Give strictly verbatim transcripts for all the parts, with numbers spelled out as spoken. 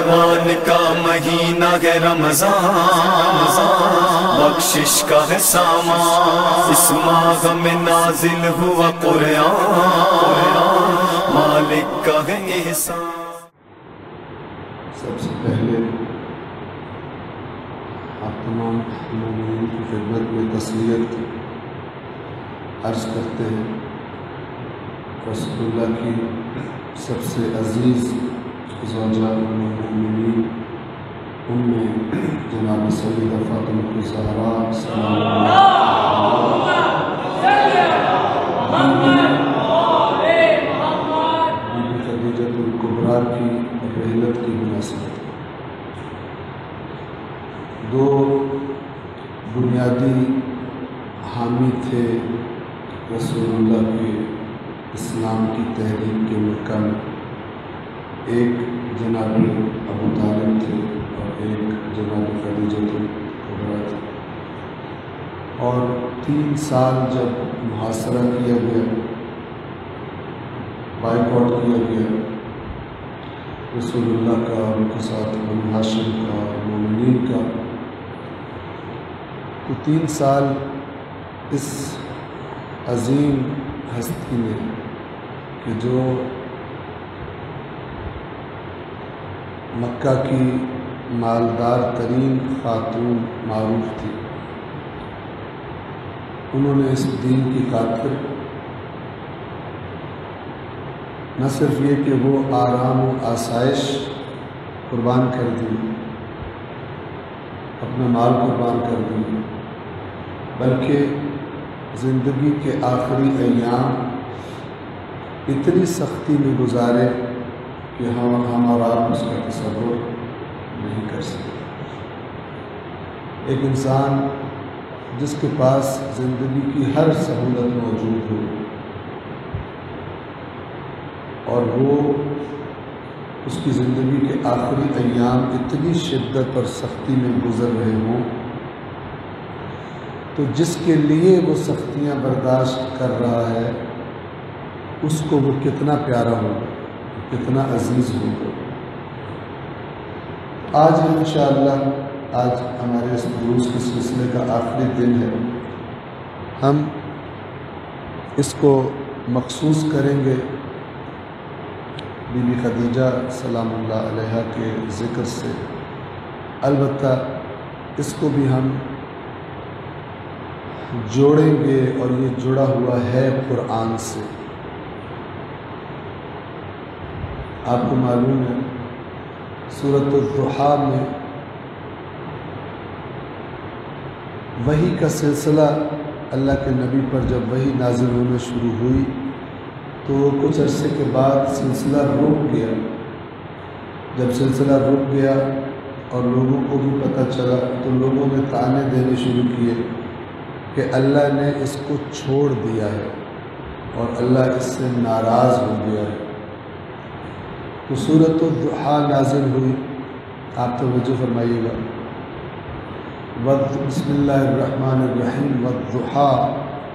رمضان کا مہینہ ہے رمضان، بخشش کا ہے سامان، اس ماہ میں نازل ہوا قرآن، مالک کا ہے احسان۔ سب سے پہلے آپ تمام مومنین کی خدمت میں تسلیت عرض کرتے ہیں۔ رسول اللہ کی سب سے عزیز زوجات المؤمنین ان میں جناب سیدہ فاطمہ الزہرا سلام اللہ بی بی خدیجہ الکبریٰ کی رحلت کی مناسبت، دو بنیادی حامی تھے رسول اللہ کے اسلام کی تحریک کے مکہ میں، ایک جناب ابو طالب تھے اور ایک جناب خدیجہ الکبریٰ تھے، اور تین سال جب محاصرہ کیا گیا، بائیکاٹ کیا گیا رسول اللہ کا، ان کے ساتھ بنو ہاشم کا، مومنین کا، تو تین سال اس عظیم ہستی نے کہ جو مکہ کی مالدار ترین خاتون معروف تھی، انہوں نے اس دین کی خاطر نہ صرف یہ کہ وہ آرام و آسائش قربان کر دی، اپنا مال قربان کر دی، بلکہ زندگی کے آخری ایام اتنی سختی میں گزارے کہ ہم ہم اور آپ اس کا تصور نہیں کر سکتے۔ ایک انسان جس کے پاس زندگی کی ہر سہولت موجود ہو اور وہ اس کی زندگی کے آخری ایام اتنی شدت اور سختی میں گزر رہے ہوں، تو جس کے لیے وہ سختیاں برداشت کر رہا ہے اس کو وہ کتنا پیارا ہو، کتنا عزیز ہو۔ آج انشاءاللہ آج ہمارے اس دروس کے سلسلے کا آخری دن ہے، ہم اس کو مخصوص کریں گے بی بی خدیجہ سلام اللہ علیہا کے ذکر سے، البتہ اس کو بھی ہم جوڑیں گے اور یہ جڑا ہوا ہے قرآن سے۔ آپ کو معلوم ہے سورۃ الضحیٰ میں وحی کا سلسلہ اللہ کے نبی پر جب وحی نازل ہونا شروع ہوئی تو کچھ عرصے کے بعد سلسلہ رک گیا۔ جب سلسلہ رک گیا اور لوگوں کو بھی پتہ چلا تو لوگوں نے طعنے دینے شروع کیے کہ اللہ نے اس کو چھوڑ دیا ہے اور اللہ اس سے ناراض ہو گیا ہے۔ تو سورۃ الضحیٰ نازل ہوئی، آپ توجہ فرمائیے گا، بسم اللہ الرحمن الرحیم، والضحیٰ،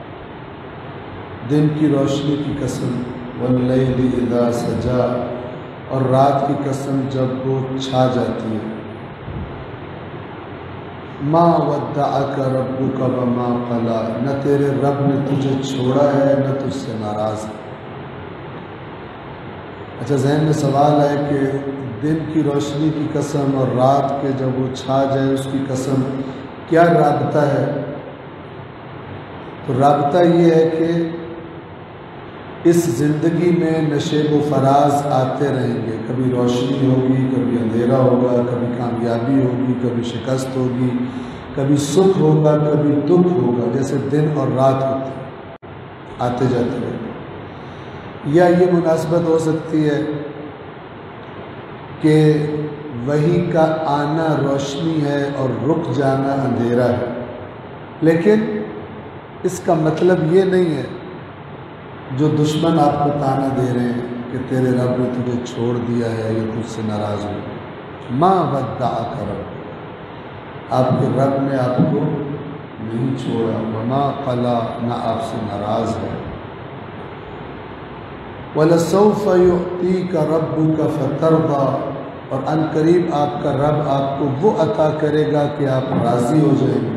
دن کی روشنی کی قسم، واللیل اذا سجا، اور رات کی قسم جب وہ چھا جاتی ہے، ما ودعک ربک وما قلی، نہ تیرے رب نے تجھے چھوڑا ہے نہ تجھ سے ناراض ہے۔ اچھا، ذہن میں سوال ہے کہ دن کی روشنی کی قسم اور رات کے جب وہ چھا جائے اس کی قسم، کیا رابطہ ہے؟ تو رابطہ یہ ہے کہ اس زندگی میں نشیب و فراز آتے رہیں گے، کبھی روشنی ہوگی، کبھی اندھیرا ہوگا، کبھی کامیابی ہوگی، کبھی شکست ہوگی، کبھی سکھ ہوگا، کبھی دکھ ہوگا، جیسے دن اور رات ہوتے آتے جاتے رہیں گے۔ یا یہ مناسبت ہو سکتی ہے کہ وحی کا آنا روشنی ہے اور رک جانا اندھیرا ہے، لیکن اس کا مطلب یہ نہیں ہے جو دشمن آپ کو طعنہ دے رہے ہیں کہ تیرے رب نے تجھے چھوڑ دیا ہے یا تجھ سے ناراض ہو، ما ودعک ربک، آپ کے رب نے آپ کو نہیں چھوڑا، وما قلی، نہ آپ سے ناراض ہے۔ وَلَسَوْفَ يُعْطِيكَ رَبُّكَ فَتَرْضَىٰ، اور ان قریب آپ کا رب آپ کو وہ عطا کرے گا کہ آپ راضی ہو جائیں گے۔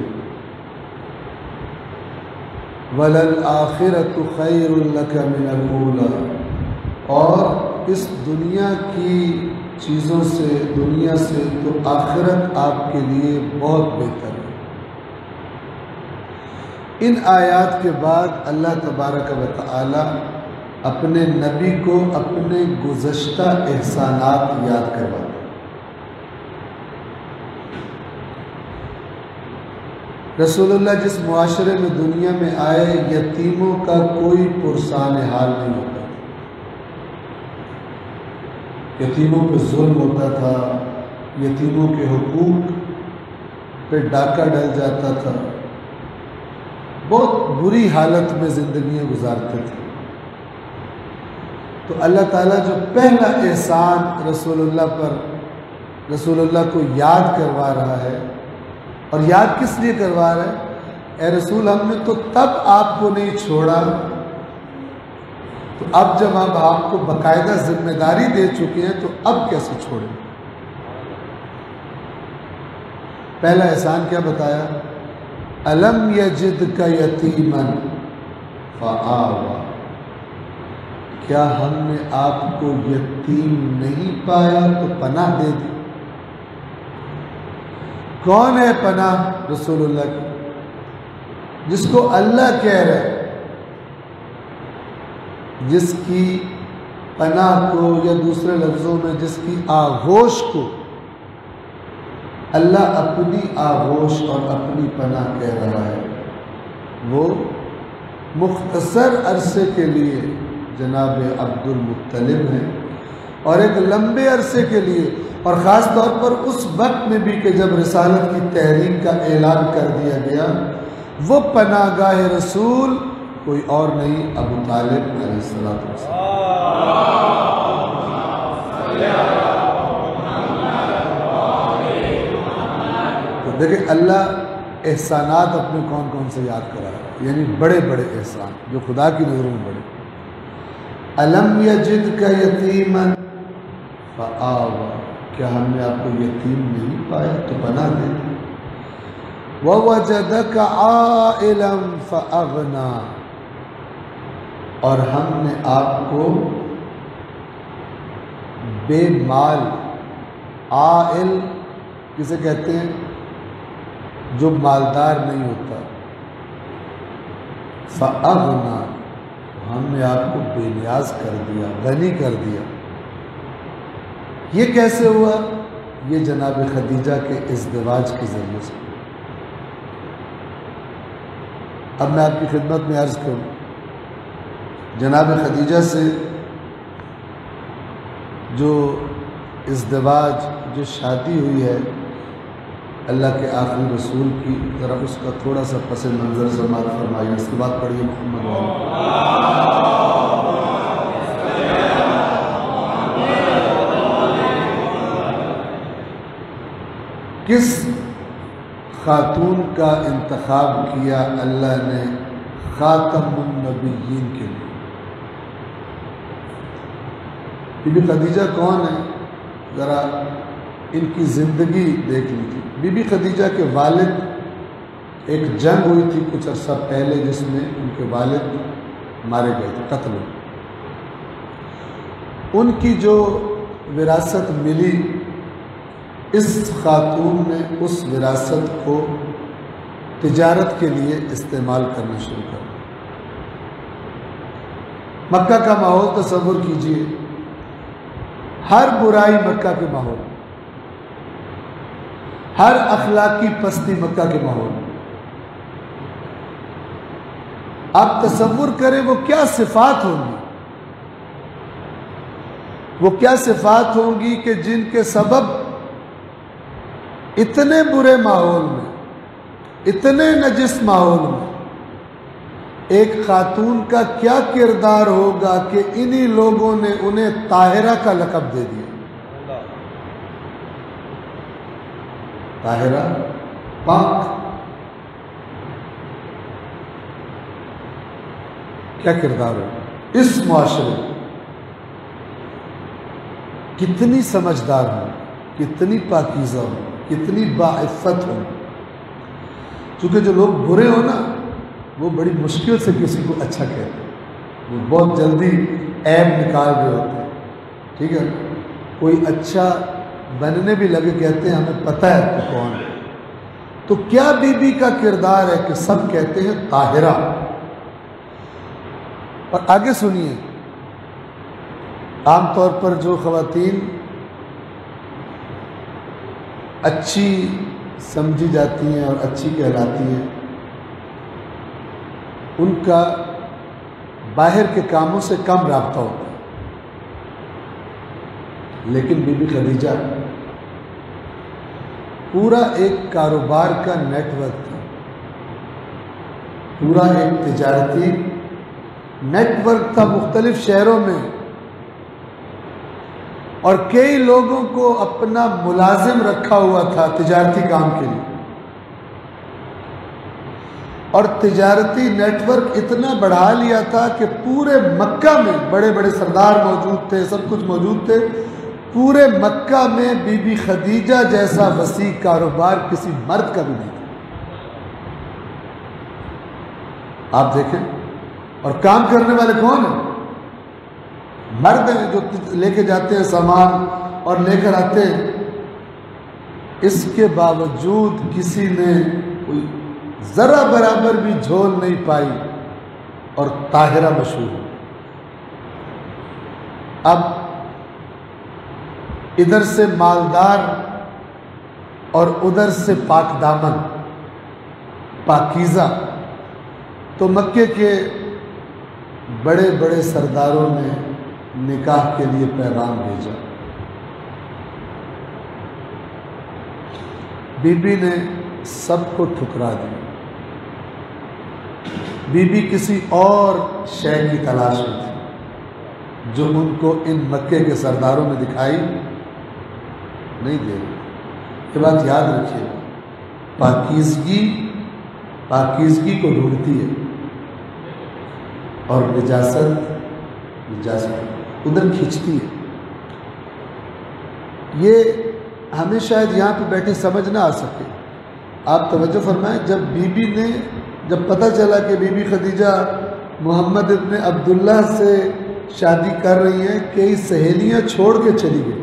وَلَلْآخِرَةُ خَيْرٌ لَكَ مِنَ الْأُولَى، اور اس دنیا کی چیزوں سے، دنیا سے تو آخرت آپ کے لیے بہت بہتر ہے۔ ان آیات کے بعد اللہ تبارک و تعالی اپنے نبی کو اپنے گزشتہ احسانات یاد کرواتے ہیں۔ رسول اللہ جس معاشرے میں دنیا میں آئے، یتیموں کا کوئی پرسان حال نہیں ہوتا، یتیموں پہ ظلم ہوتا تھا، یتیموں کے حقوق پہ ڈاکہ ڈل جاتا تھا، بہت بری حالت میں زندگیاں گزارتے تھے۔ تو اللہ تعالیٰ جو پہلا احسان رسول اللہ پر رسول اللہ کو یاد کروا رہا ہے، اور یاد کس لیے کروا رہا ہے؟ اے رسول، ہم نے تو تب آپ کو نہیں چھوڑا، تو اب جب ہم آپ کو باقاعدہ ذمہ داری دے چکے ہیں تو اب کیسے چھوڑیں؟ پہلا احسان کیا بتایا؟ الم یجدک یتیما فآویٰ، کیا ہم نے آپ کو یتیم نہیں پایا تو پناہ دے دی۔ کون ہے پناہ؟ رسول اللہ کی، جس کو اللہ کہہ رہے ہیں، جس کی پناہ کو، یا دوسرے لفظوں میں جس کی آغوش کو اللہ اپنی آغوش اور اپنی پناہ کہہ رہا ہے، وہ مختصر عرصے کے لیے جناب عبد المطلب ہیں، اور ایک لمبے عرصے کے لیے، اور خاص طور پر اس وقت میں بھی کہ جب رسالت کی تحریک کا اعلان کر دیا گیا، وہ پناہ گاہ رسول کوئی اور نہیں، ابو طالب علیہ السلام۔ تو دیکھیں اللہ احسانات اپنے کون کون سے یاد کرا رہا ہے، یعنی بڑے بڑے احسان جو خدا کی نظروں میں بڑے۔ الم یجدک یتیما فآویٰ، کیا ہم نے آپ کو یتیم نہیں پایا تو پناہ دے دی۔ وَوَجَدَكَ عَائِلًا فَأَغْنَىٰ، اور ہم نے آپ کو بے مال، عائل کسے کہتے ہیں؟ جو مالدار نہیں ہوتا، فَأَغْنَىٰ، ہم نے آپ کو بے نیاز کر دیا، غنی کر دیا۔ یہ کیسے ہوا؟ یہ جناب خدیجہ کے ازدواج کے ذریعے سے۔ اب میں آپ کی خدمت میں عرض کروں، جناب خدیجہ سے جو ازدواج، جو شادی ہوئی ہے اللہ کے آخری رسول کی، ذرا اس کا تھوڑا سا پس منظر سماعت فرمائیے، اس کے بعد پڑھیے محمد والے۔ کس خاتون کا انتخاب کیا اللہ نے خاتم النبیین کے لیے؟ بی بی خدیجہ کون ہے؟ ذرا ان کی زندگی دیکھ لیجیے۔ بی بی خدیجہ کے والد، ایک جنگ ہوئی تھی کچھ عرصہ پہلے جس میں ان کے والد مارے گئے تھے، قتل ہوئے۔ ان کی جو وراثت ملی، اس خاتون نے اس وراثت کو تجارت کے لیے استعمال کرنا شروع کر دیا۔ مکہ کا ماحول تصور کیجئے، ہر برائی مکہ کے ماحول، ہر اخلاقی پستی مکہ کے ماحول۔ آپ تصور کریں وہ کیا صفات ہوں گی، وہ کیا صفات ہوں گی کہ جن کے سبب اتنے برے ماحول میں، اتنے نجس ماحول میں ایک خاتون کا کیا کردار ہوگا کہ انہی لوگوں نے انہیں طاہرہ کا لقب دے دیا۔ طاہرہ، پاک، کیا کردار ہوگا اس معاشرے۔ کتنی سمجھدار ہوں، کتنی پاکیزہ ہوں، کتنی باعفت ہوں. چونکہ جو لوگ برے ہوں نا وہ بڑی مشکل سے کسی کو اچھا کہتے ہیں، وہ بہت جلدی عیب نکال رہے ہوتے ہیں. ٹھیک ہے، کوئی اچھا بننے بھی لگے کہتے ہیں ہمیں پتہ ہے تو کون ہے. تو کیا بی بی کا کردار ہے کہ سب کہتے ہیں طاہرہ. اور آگے سنیے، عام طور پر جو خواتین اچھی سمجھی جاتی ہیں اور اچھی کہلاتی ہیں ان کا باہر کے کاموں سے کم رابطہ ہوتا ہے، لیکن بی بی خدیجہ پورا ایک کاروبار کا نیٹ ورک تھا، پورا ایک تجارتی نیٹ ورک تھا مختلف شہروں میں، اور کئی لوگوں کو اپنا ملازم رکھا ہوا تھا تجارتی کام کے لیے. اور تجارتی نیٹ ورک اتنا بڑھا لیا تھا کہ پورے مکہ میں بڑے بڑے سردار موجود تھے، سب کچھ موجود تھے. پورے مکہ میں بی بی خدیجہ جیسا وسیع کاروبار کسی مرد کا بھی نہیں تھا. آپ دیکھیں، اور کام کرنے والے کون ہیں؟ مرد ہیں جو لے کے جاتے ہیں سامان اور لے کر آتے ہیں. اس کے باوجود کسی نے کوئی ذرا برابر بھی جھول نہیں پائی اور طاہرہ مشہور ہو. اب ادھر سے مالدار اور ادھر سے پاک دامن پاکیزہ. تو مکے کے بڑے بڑے سرداروں نے نکاح کے لیے پیغام بھیجا. بی بی نے سب کو ٹھکرا دیا. بی بی کسی اور شے کی تلاش میں تھی جو ان کو ان مکے کے سرداروں میں دکھائی نہیں دے رہی. یہ بات یاد رکھیے، پاکیزگی پاکیزگی کو ڈھونڈتی ہے اور نجاست نجاست ادھر کھینچتی ہے. یہ ہمیں شاید یہاں پہ بیٹھے سمجھ نہ آ سکے. آپ توجہ فرمائیں، جب بی بی نے جب پتہ چلا کہ بی بی خدیجہ محمد ابن عبداللہ سے شادی کر رہی ہیں، کئی سہیلیاں چھوڑ کے چلی گئی.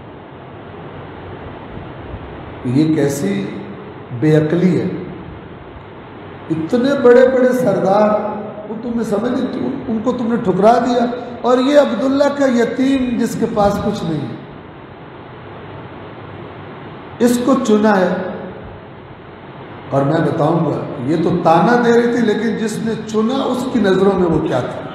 یہ کیسی بے عقلی ہے. اتنے بڑے بڑے سردار وہ تم نے سمجھ ان کو تم نے ٹھکرا دیا، اور یہ عبداللہ کا یتیم جس کے پاس کچھ نہیں ہے اس کو چنا ہے. اور میں بتاؤں گا یہ تو تانا دے رہی تھی، لیکن جس نے چنا اس کی نظروں میں وہ کیا تھا.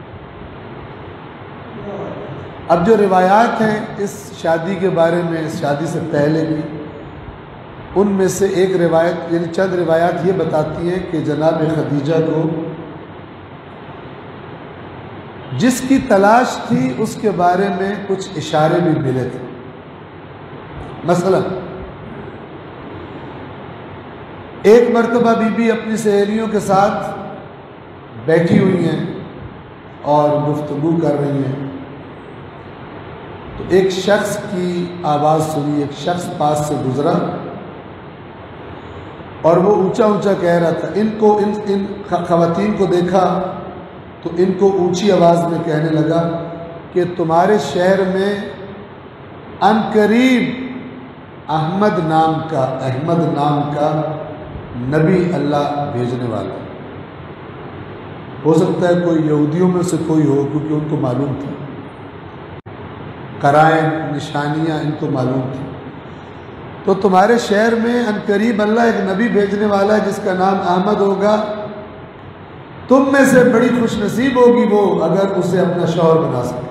اب جو روایات ہیں اس شادی کے بارے میں، اس شادی سے پہلے کی، ان میں سے ایک روایت یعنی چند روایات یہ بتاتی ہیں کہ جناب خدیجہ کو جس کی تلاش تھی اس کے بارے میں کچھ اشارے بھی ملے تھے. مثلا ایک مرتبہ بی بی اپنی سہیلیوں کے ساتھ بیٹھی ہوئی ہیں اور گفتگو کر رہی ہیں تو ایک شخص کی آواز سنی. ایک شخص پاس سے گزرا اور وہ اونچا اونچا کہہ رہا تھا. ان کو ان ان خواتین کو دیکھا تو ان کو اونچی آواز میں کہنے لگا کہ تمہارے شہر میں ان قریب احمد نام کا احمد نام کا نبی اللہ بھیجنے والا. ہو سکتا ہے کوئی یہودیوں میں سے کوئی ہو، کیونکہ ان کو معلوم تھا، قرائن نشانیاں ان کو معلوم تھی. تو تمہارے شہر میں ان قریب اللہ ایک نبی بھیجنے والا ہے جس کا نام احمد ہوگا. تم میں سے بڑی خوش نصیب ہوگی وہ اگر اسے اپنا شوہر بنا سکے.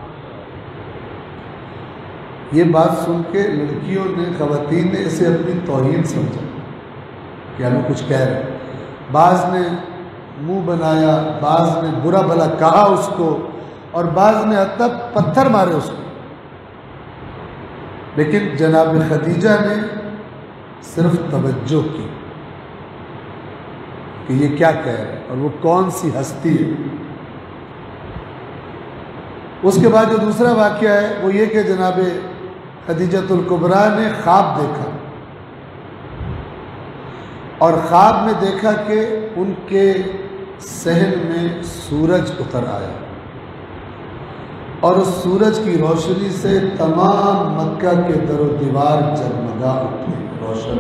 یہ بات سن کے لڑکیوں نے، خواتین نے اسے اپنی توہین سمجھا کہ ہمیں کچھ کہہ رہے. بعض نے منہ بنایا، بعض نے برا بھلا کہا اس کو، اور بعض نے حتیٰ پتھر مارے اس کو. لیکن جناب خدیجہ نے صرف توجہ کی کہ یہ کیا کہہ رہے اور وہ کون سی ہستی ہے. اس کے بعد جو دوسرا واقعہ ہے وہ یہ کہ جناب خدیجۃ الکبریٰ نے خواب دیکھا، اور خواب میں دیکھا کہ ان کے صحن میں سورج اتر آیا، اور اس سورج کی روشنی سے تمام مکہ کے در و دیوار جگمگا اٹھے، روشن۔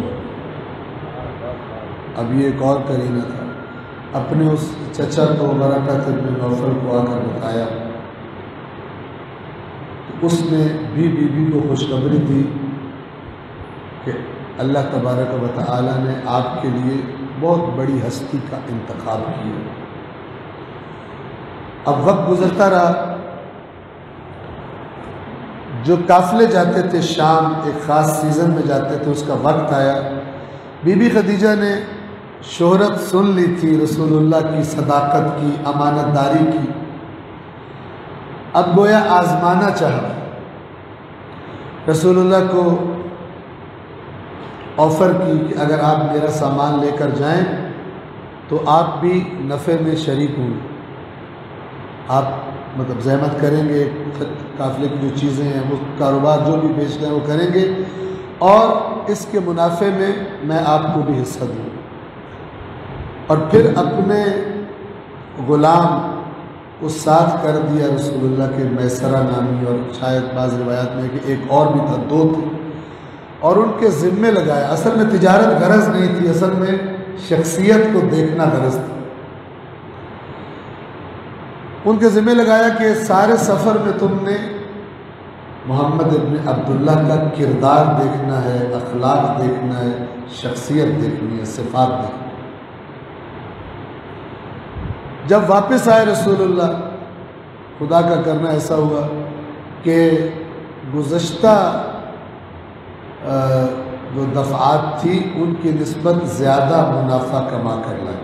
اب یہ ایک اور کرینہ تھا، اپنے اس چچا کو ورقہ بن نوفل کو آ کر بتایا، اس نے بھی بی بی کو خوشخبری دی کہ اللہ تبارک و تعالی نے آپ کے لیے بہت بڑی ہستی کا انتخاب کیا۔ اب وقت گزرتا رہا، جو قافلے جاتے تھے شام ایک خاص سیزن میں جاتے تھے، اس کا وقت آیا۔ بی بی خدیجہ نے شہرت سن لی تھی رسول اللہ کی صداقت کی، امانت داری کی، اب گویا آزمانا چاہا، رسول اللہ کو آفر کی کہ اگر آپ میرا سامان لے کر جائیں تو آپ بھی نفع میں شریک ہوں، آپ مطلب زحمت کریں گے، قافلے کی جو چیزیں ہیں وہ کاروبار جو بھی بیچنا ہے وہ کریں گے، اور اس کے منافع میں میں آپ کو بھی حصہ دوں۔ اور پھر اپنے غلام کو ساتھ کر دیا رسول اللہ کے میسرہ نامی، اور شاید بعض روایات میں کہ ایک اور بھی تھا، دو تھے، اور ان کے ذمے لگایا۔ اصل میں تجارت غرض نہیں تھی، اصل میں شخصیت کو دیکھنا غرض تھی۔ ان کے ذمہ لگایا کہ سارے سفر میں تم نے محمد ابن عبداللہ کا کردار دیکھنا ہے، اخلاق دیکھنا ہے، شخصیت دیکھنی ہے، صفات دیکھنی ہے۔ جب واپس آئے رسول اللہ، خدا کا کرنا ایسا ہوا کہ گزشتہ جو دفعات تھی ان کی نسبت زیادہ منافع کما کر لائے،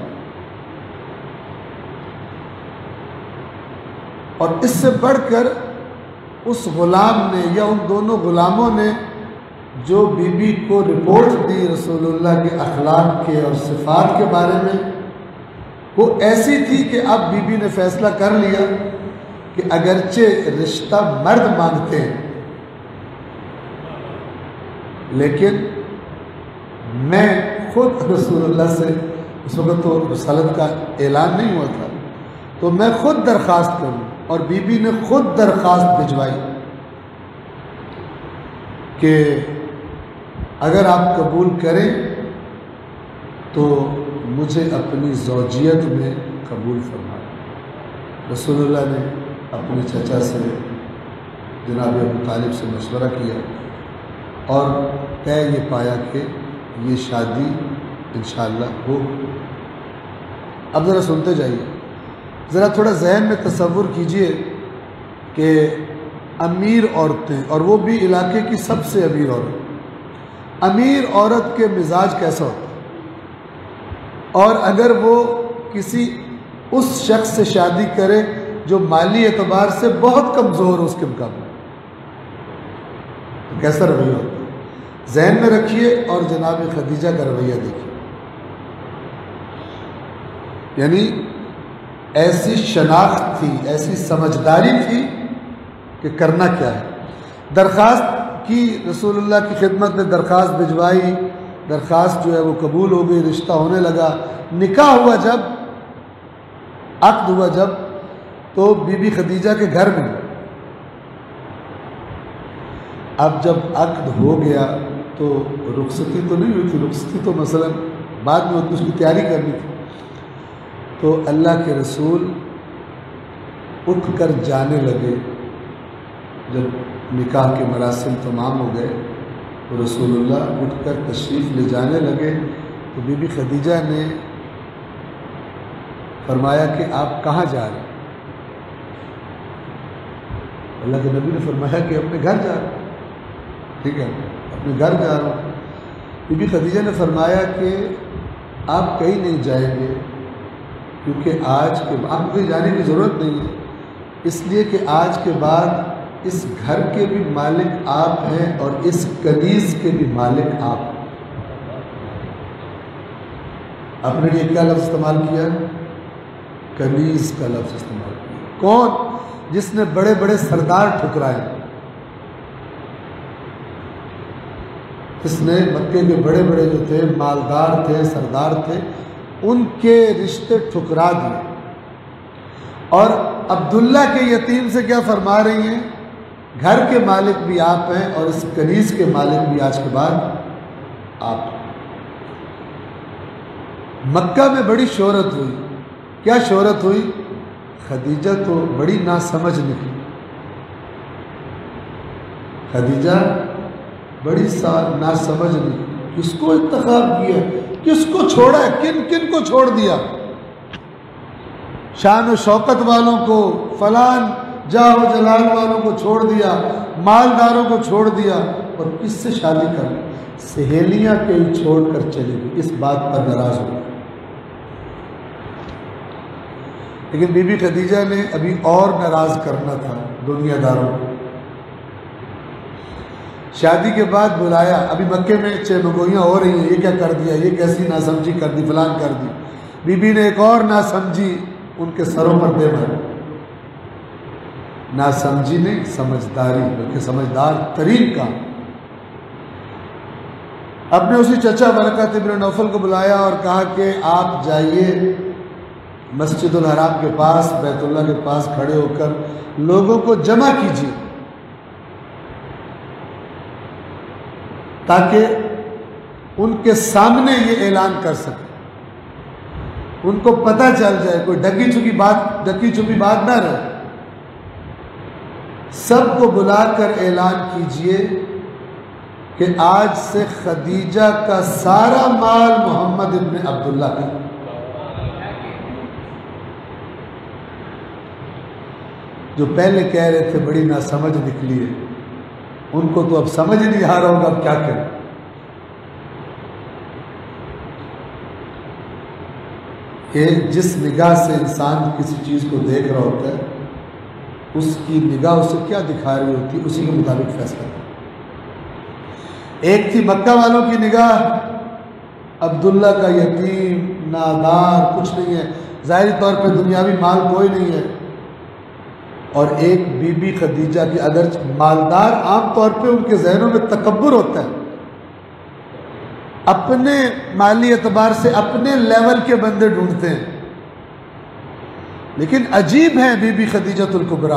اور اس سے بڑھ کر اس غلام نے یا ان دونوں غلاموں نے جو بی بی کو رپورٹ دی رسول اللہ کے اخلاق کے اور صفات کے بارے میں، وہ ایسی تھی کہ اب بی بی نے فیصلہ کر لیا کہ اگرچہ رشتہ مرد مانگتے ہیں لیکن میں خود رسول اللہ سے، اس وقت تو رسالت کا اعلان نہیں ہوا تھا، تو میں خود درخواست کروں، اور بی بی نے خود درخواست بھجوائی کہ اگر آپ قبول کریں تو مجھے اپنی زوجیت میں قبول فرمائیں۔ رسول اللہ نے اپنے چچا سے جناب ابو طالب سے مشورہ کیا اور طے یہ پایا کہ یہ شادی انشاءاللہ ہو۔ اب ذرا سنتے جائیے، ذرا تھوڑا ذہن میں تصور کیجئے کہ امیر عورتیں، اور وہ بھی علاقے کی سب سے امیر عورت، امیر عورت کے مزاج کیسا ہوتا ہے، اور اگر وہ کسی اس شخص سے شادی کرے جو مالی اعتبار سے بہت کمزور ہو اس کے مقابلے، تو کیسا رویہ ہوتا ہے، ذہن میں رکھیے اور جناب خدیجہ کا رویہ دیکھیے۔ یعنی ایسی شناخت تھی، ایسی سمجھداری تھی کہ کرنا کیا ہے۔ درخواست کی، رسول اللہ کی خدمت میں درخواست بھجوائی، درخواست جو ہے وہ قبول ہو گئی، رشتہ ہونے لگا، نکاح ہوا، جب عقد ہوا جب تو بی بی خدیجہ کے گھر میں، اب جب عقد ہو گیا تو رخصتی تو نہیں ہوئی تھی، رخصتی تو مثلا بعد میں ہوتی، اس کی تیاری کرنی تھی، تو اللہ کے رسول اٹھ کر جانے لگے۔ جب نکاح کے مراسم تمام ہو گئے تو رسول اللہ اٹھ کر تشریف لے جانے لگے، تو بی بی خدیجہ نے فرمایا کہ آپ کہاں جا رہے ہیں؟ اللہ کے نبی نے فرمایا کہ اپنے گھر جا رہا ہوں۔ ٹھیک ہے، اپنے گھر جا رہا ہوں۔ بی بی خدیجہ نے فرمایا کہ آپ کہیں نہیں جائیں گے، کیونکہ آج کے بعد آپ کو کہیں جانے کی ضرورت نہیں ہے، اس لیے کہ آج کے بعد اس گھر کے بھی مالک آپ ہیں اور اس کنیز کے بھی مالک آپ ہیں۔ آپ نے یہ کیا لفظ استعمال کیا؟ کنیز کا لفظ استعمال کیا۔ کون؟ جس نے بڑے بڑے سردار ٹھکرائے، اس نے مکے کے بڑے بڑے جو تھے مالدار تھے، سردار تھے، ان کے رشتے ٹھکرا دیے. اور عبداللہ کے یتیم سے کیا فرما رہی ہیں؟ گھر کے مالک بھی آپ ہیں اور اس کنیز کے مالک بھی آج کے بعد آپ ہیں. مکہ میں بڑی شہرت ہوئی. کیا شہرت ہوئی؟ خدیجہ تو بڑی ناسمجھ نکلی. خدیجہ بڑی ناسمجھ نکلی. کس کو انتخاب کیا، کس کو چھوڑا ہے، کن کن کو چھوڑ دیا؟ شان و شوکت والوں کو، فلان جاہ و جلال والوں کو چھوڑ دیا، مالداروں کو چھوڑ دیا، اور کس سے شادی کر لی؟ سہیلیاں کہیں چھوڑ کر چلی گئی. اس بات پر ناراض ہو گئی. لیکن بی بی خدیجہ نے ابھی اور ناراض کرنا تھا دنیا داروں کو. شادی کے بعد بلایا، ابھی مکے میں چہمگوئیاں ہو رہی ہیں، یہ کیا کر دیا، یہ کیسی ناسمجھی کر دی، فلان کر دی. بی بی نے ایک اور ناسمجھی ان کے سروں پر دے ماری. ناسمجھی نہیں، سمجھداری، بلکہ سمجھدار ترین کام. اپنے اسی چچا برکت ابن نوفل کو بلایا اور کہا کہ آپ جائیے مسجد الحرام کے پاس، بیت اللہ کے پاس کھڑے ہو کر لوگوں کو جمع کیجیے تاکہ ان کے سامنے یہ اعلان کر سکے، ان کو پتہ چل جائے، کوئی ڈکی چھپی بات ڈکی چھپی بات نہ رہے. سب کو بلا کر اعلان کیجیے کہ آج سے خدیجہ کا سارا مال محمد ابن عبداللہ کا. جو پہلے کہہ رہے تھے بڑی ناسمجھ نکلی ہے، ان کو تو اب سمجھ نہیں آ رہا ہوگا اب کیا کریں. کہ جس نگاہ سے انسان کسی چیز کو دیکھ رہا ہوتا ہے، اس کی نگاہ اسے کیا دکھا رہی ہوتی ہے، اسی کے مطابق فیصلہ کرتا. ایک تھی مکہ والوں کی نگاہ، عبداللہ کا یتیم، نادار، کچھ نہیں ہے، ظاہری طور پہ دنیاوی مال کوئی نہیں ہے. اور ایک بی بی خدیجہ کی، اگر مالدار عام طور پہ ان کے ذہنوں میں تکبر ہوتا ہے، اپنے مالی اعتبار سے اپنے لیول کے بندے ڈھونڈتے ہیں. لیکن عجیب ہے بی بی خدیجۃ الکبریٰ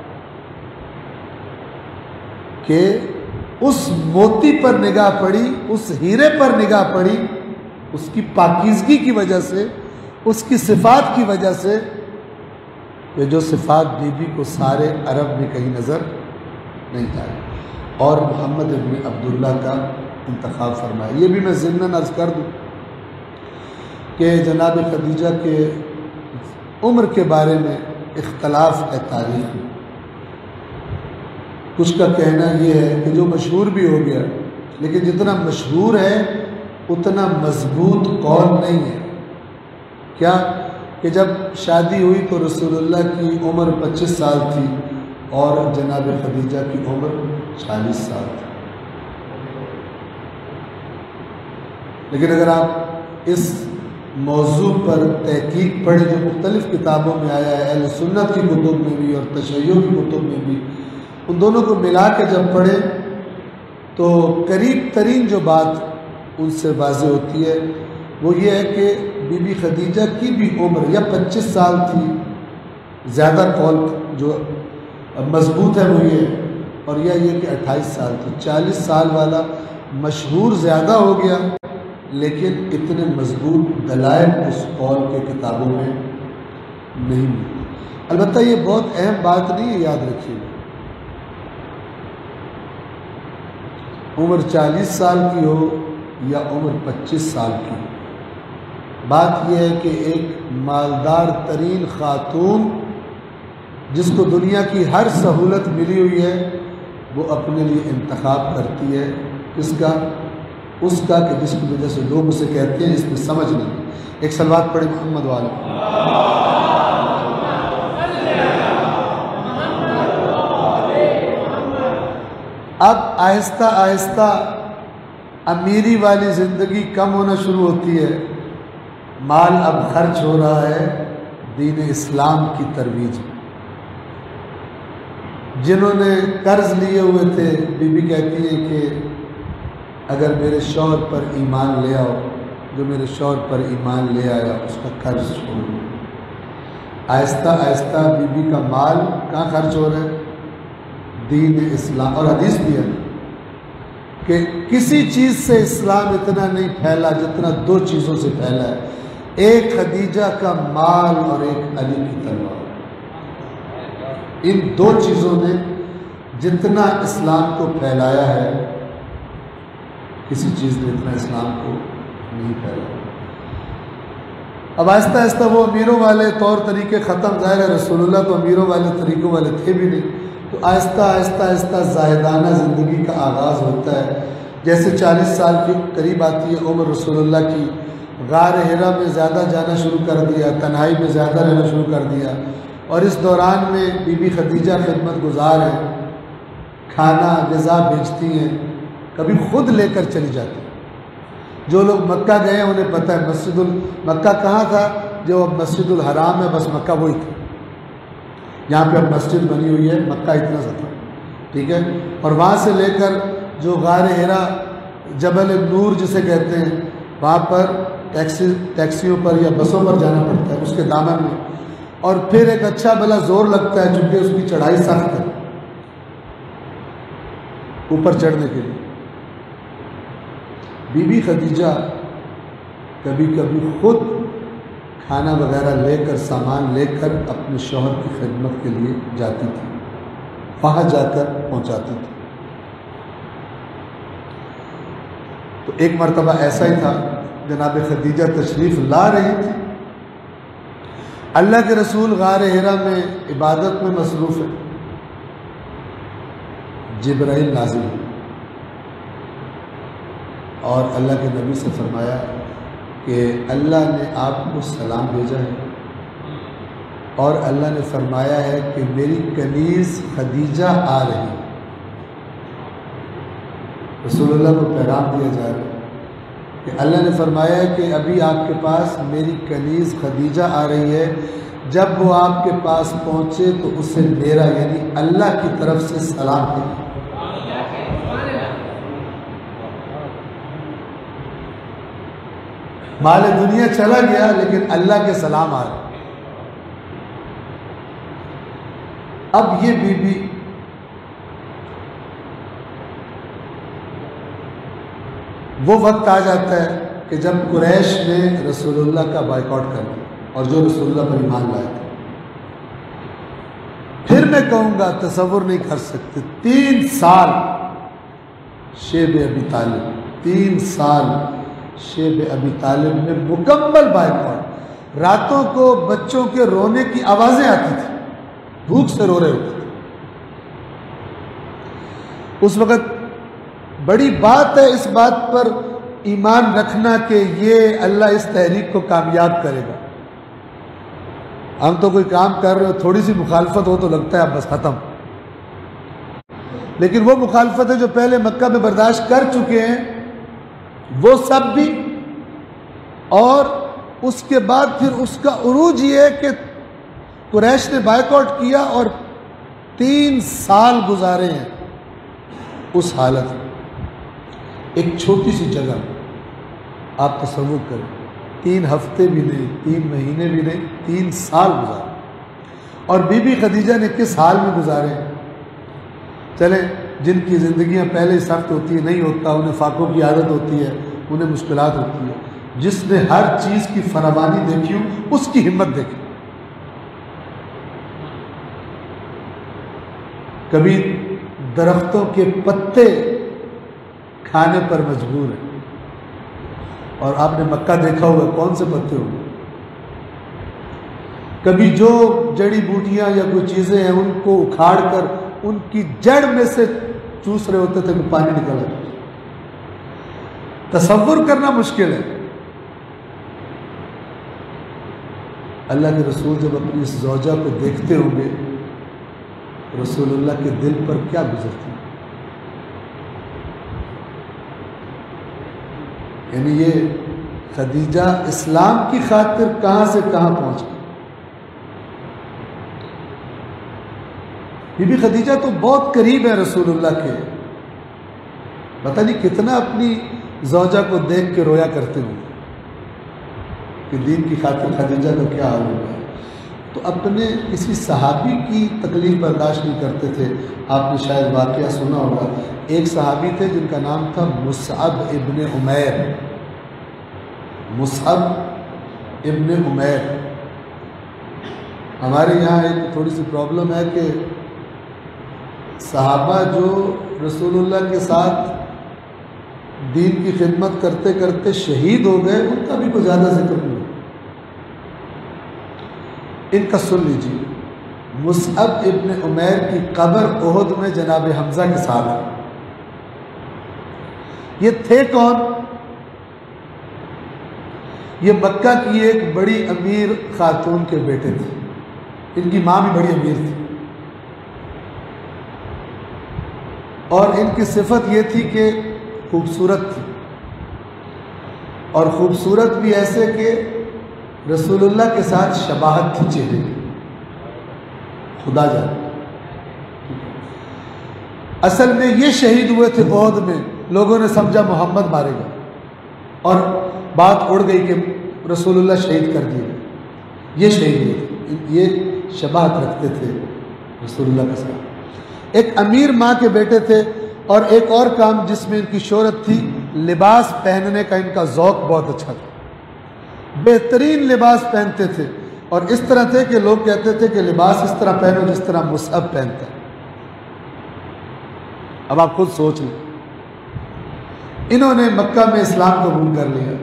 کہ اس موتی پر نگاہ پڑی، اس ہیرے پر نگاہ پڑی، اس کی پاکیزگی کی وجہ سے، اس کی صفات کی وجہ سے، کہ جو صفات بی بی کو سارے عرب میں کہیں نظر نہیں آئی، اور محمد ابن عبداللہ کا انتخاب فرمایا. یہ بھی میں ضمناً عرض کر دوں کہ جناب خدیجہ کے عمر کے بارے میں اختلاف ہے تاریخ میں. کچھ کا کہنا یہ ہے کہ جو مشہور بھی ہو گیا، لیکن جتنا مشہور ہے اتنا مضبوط قول نہیں ہے. کیا کہ جب شادی ہوئی تو رسول اللہ کی عمر پچیس سال تھی اور جناب خدیجہ کی عمر چالیس سال تھی. لیکن اگر آپ اس موضوع پر تحقیق پڑھیں جو مختلف کتابوں میں آیا ہے، اہل سنت کی کتب میں بھی اور تشیع کی کتب میں بھی، ان دونوں کو ملا کے جب پڑھیں تو قریب ترین جو بات ان سے واضح ہوتی ہے وہ یہ ہے کہ بی بی خدیجہ کی بھی عمر یا پچیس سال تھی، زیادہ قول جو مضبوط ہے وہ یہ، اور یا یہ کہ اٹھائیس سال تھی. چالیس سال والا مشہور زیادہ ہو گیا، لیکن اتنے مضبوط دلائل اس قول کے کتابوں میں نہیں ملتے. البتہ یہ بہت اہم بات نہیں ہے، یاد رکھیے گا. عمر چالیس سال کی ہو یا عمر پچیس سال کی ہو، بات یہ ہے کہ ایک مالدار ترین خاتون جس کو دنیا کی ہر سہولت ملی ہوئی ہے، وہ اپنے لیے انتخاب کرتی ہے کس کا؟ اس کا کہ جس کی وجہ سے لوگ اسے کہتے ہیں اس میں سمجھ نہیں. ایک صلوات پڑھے محمد والے. اب آہستہ آہستہ امیری والی زندگی کم ہونا شروع ہوتی ہے، مال اب خرچ ہو رہا ہے دین اسلام کی ترویج میں. جنہوں نے قرض لیے ہوئے تھے، بی بی کہتی ہے کہ اگر میرے شوہر پر ایمان لے آؤ، جو میرے شوہر پر ایمان لے آیا اس کا قرض چھوڑ دو۔ آہستہ آہستہ بی بی کا مال کہاں خرچ ہو رہا ہے؟ دین اسلام۔ اور حدیث بھی ہے کہ کسی چیز سے اسلام اتنا نہیں پھیلا جتنا دو چیزوں سے پھیلا ہے، ایک خدیجہ کا مال اور ایک علی کی تلوار۔ ان دو چیزوں نے جتنا اسلام کو پھیلایا ہے، کسی چیز نے اتنا اسلام کو نہیں پھیلایا۔ اب آہستہ آہستہ وہ امیروں والے طور طریقے ختم، ظاہر ہے رسول اللہ تو امیروں والے طریقوں والے تھے بھی نہیں، تو آہستہ آہستہ آہستہ زاہدانہ زندگی کا آغاز ہوتا ہے۔ جیسے چالیس سال کے قریب آتی ہے عمر رسول اللہ کی، غار حرا میں زیادہ جانا شروع کر دیا، تنہائی میں زیادہ رہنا شروع کر دیا، اور اس دوران میں بی بی خدیجہ خدمت گزار ہیں، کھانا غذا بیچتی ہیں، کبھی خود لے کر چلی جاتی ہیں۔ جو لوگ مکہ گئے ہیں انہیں پتہ ہے مسجد ال مکہ کہاں تھا، جو اب مسجد الحرام ہے، بس مکہ وہی تھا۔ یہاں پہ اب مسجد بنی ہوئی ہے، مکہ اتنا سا تھا، ٹھیک ہے۔ اور وہاں سے لے کر جو غار حرا، جبل نور جسے کہتے ہیں، وہاں پر ٹیکسی ٹیکسیوں پر یا بسوں پر جانا پڑتا ہے اس کے دامن میں، اور پھر ایک اچھا بھلا زور لگتا ہے چونکہ اس کی چڑھائی سخت ہے اوپر چڑھنے کے لیے۔ بی بی خدیجہ کبھی کبھی خود کھانا وغیرہ لے کر، سامان لے کر اپنے شوہر کی خدمت کے لیے جاتی تھی، وہاں جا کر پہنچاتی تھی۔ تو ایک مرتبہ ایسا ہی تھا، جناب خدیجہ تشریف لا رہی تھی، اللہ کے رسول غار حرا میں عبادت میں مصروف ہے، جبرائیل نازل ہوئے اور اللہ کے نبی سے فرمایا کہ اللہ نے آپ کو سلام بھیجا ہے، اور اللہ نے فرمایا ہے کہ میری کنیز خدیجہ آ رہی ہے۔ رسول اللہ کو پیغام دیا جا رہا ہے کہ اللہ نے فرمایا ہے کہ ابھی آپ کے پاس میری کنیز خدیجہ آ رہی ہے، جب وہ آپ کے پاس پہنچے تو اسے میرا یعنی اللہ کی طرف سے سلام دے۔ مال دنیا چلا گیا لیکن اللہ کے سلام آ رہے۔ اب یہ بی بی وہ وقت آ جاتا ہے کہ جب قریش نے رسول اللہ کا بائیکاٹ کر دیا اور جو رسول اللہ پر ایمان لائے تھے، پھر میں کہوں گا تصور نہیں کر سکتے، تین سال شیب ابی طالب تین سال شیب ابی طالب میں مکمل بائیکاٹ۔ راتوں کو بچوں کے رونے کی آوازیں آتی تھیں، بھوک سے رو رہے ہوتے تھے۔ اس وقت بڑی بات ہے اس بات پر ایمان رکھنا کہ یہ اللہ اس تحریک کو کامیاب کرے گا۔ ہم تو کوئی کام کر رہے ہو، تھوڑی سی مخالفت ہو تو لگتا ہے اب بس ختم، لیکن وہ مخالفتیں جو پہلے مکہ میں برداشت کر چکے ہیں وہ سب بھی، اور اس کے بعد پھر اس کا عروج یہ ہے کہ قریش نے بائیکاٹ کیا اور تین سال گزارے ہیں اس حالت میں۔ ایک چھوٹی سی جگہ آپ تصور کریں، تین ہفتے بھی نہیں، تین مہینے بھی نہیں، تین سال گزارے، اور بی بی خدیجہ نے کس حال میں گزارے ہیں۔ چلیں، جن کی زندگیاں پہلے سخت ہوتی ہیں، نہیں ہوتا، انہیں فاقوں کی عادت ہوتی ہے، انہیں مشکلات ہوتی ہے، جس نے ہر چیز کی فراوانی دیکھی ہو اس کی ہمت دیکھی۔ کبھی درختوں کے پتے کھانے پر مجبور ہے، اور آپ نے مکہ دیکھا ہوگا کون سے پتے ہوں گے۔ کبھی جو جڑی بوٹیاں یا کوئی چیزیں ہیں ان کو اکھاڑ کر ان کی جڑ میں سے چوس رہے ہوتے تھے کہ پانی نکل آئے۔ تصور کرنا مشکل ہے۔ اللہ کے رسول جب اپنی اس زوجہ کو دیکھتے ہوں گے، رسول اللہ کے دل پر کیا گزرتی ہے؟ یعنی یہ خدیجہ اسلام کی خاطر کہاں سے کہاں پہنچ گئی۔ بی بی خدیجہ تو بہت قریب ہے رسول اللہ کے، پتہ نہیں کتنا اپنی زوجہ کو دیکھ کے رویا کرتے ہوں کہ دین کی خاطر خدیجہ کا کیا حال ہوگا۔ تو اپنے کسی صحابی کی تکلیف برداشت نہیں کرتے تھے۔ آپ نے شاید واقعہ سنا ہوگا، ایک صحابی تھے جن کا نام تھا مصعب ابن عمیر۔ مصعب ابن عمیر، ہمارے یہاں ایک تھوڑی سی پرابلم ہے کہ صحابہ جو رسول اللہ کے ساتھ دین کی خدمت کرتے کرتے شہید ہو گئے، ان کا بھی کوئی زیادہ ذکر نہیں۔ ان کا سن لیجیے، مصعب ابن عمیر کی قبر احد میں جناب حمزہ کے ساتھ ہے۔ یہ تھے کون؟ یہ مکہ کی ایک بڑی امیر خاتون کے بیٹے تھے، ان کی ماں بھی بڑی امیر تھی، اور ان کی صفت یہ تھی کہ خوبصورت تھی، اور خوبصورت بھی ایسے کہ رسول اللہ کے ساتھ شباہت تھی چہرے کی، خدا جانے۔ اصل میں یہ شہید ہوئے تھے احد میں، لوگوں نے سمجھا محمد مارے گا، اور بات اڑ گئی کہ رسول اللہ شہید کر دیے، یہ شہید ہوئے تھے، یہ شباہت رکھتے تھے رسول اللہ کے ساتھ۔ ایک امیر ماں کے بیٹے تھے، اور ایک اور کام جس میں ان کی شہرت تھی، لباس پہننے کا ان کا ذوق بہت اچھا تھا، بہترین لباس پہنتے تھے، اور اس طرح تھے کہ لوگ کہتے تھے کہ لباس اس طرح پہنو جس طرح مصعب پہنتا ہے۔ اب آپ خود سوچ لیں، انہوں نے مکہ میں اسلام قبول کر لیا،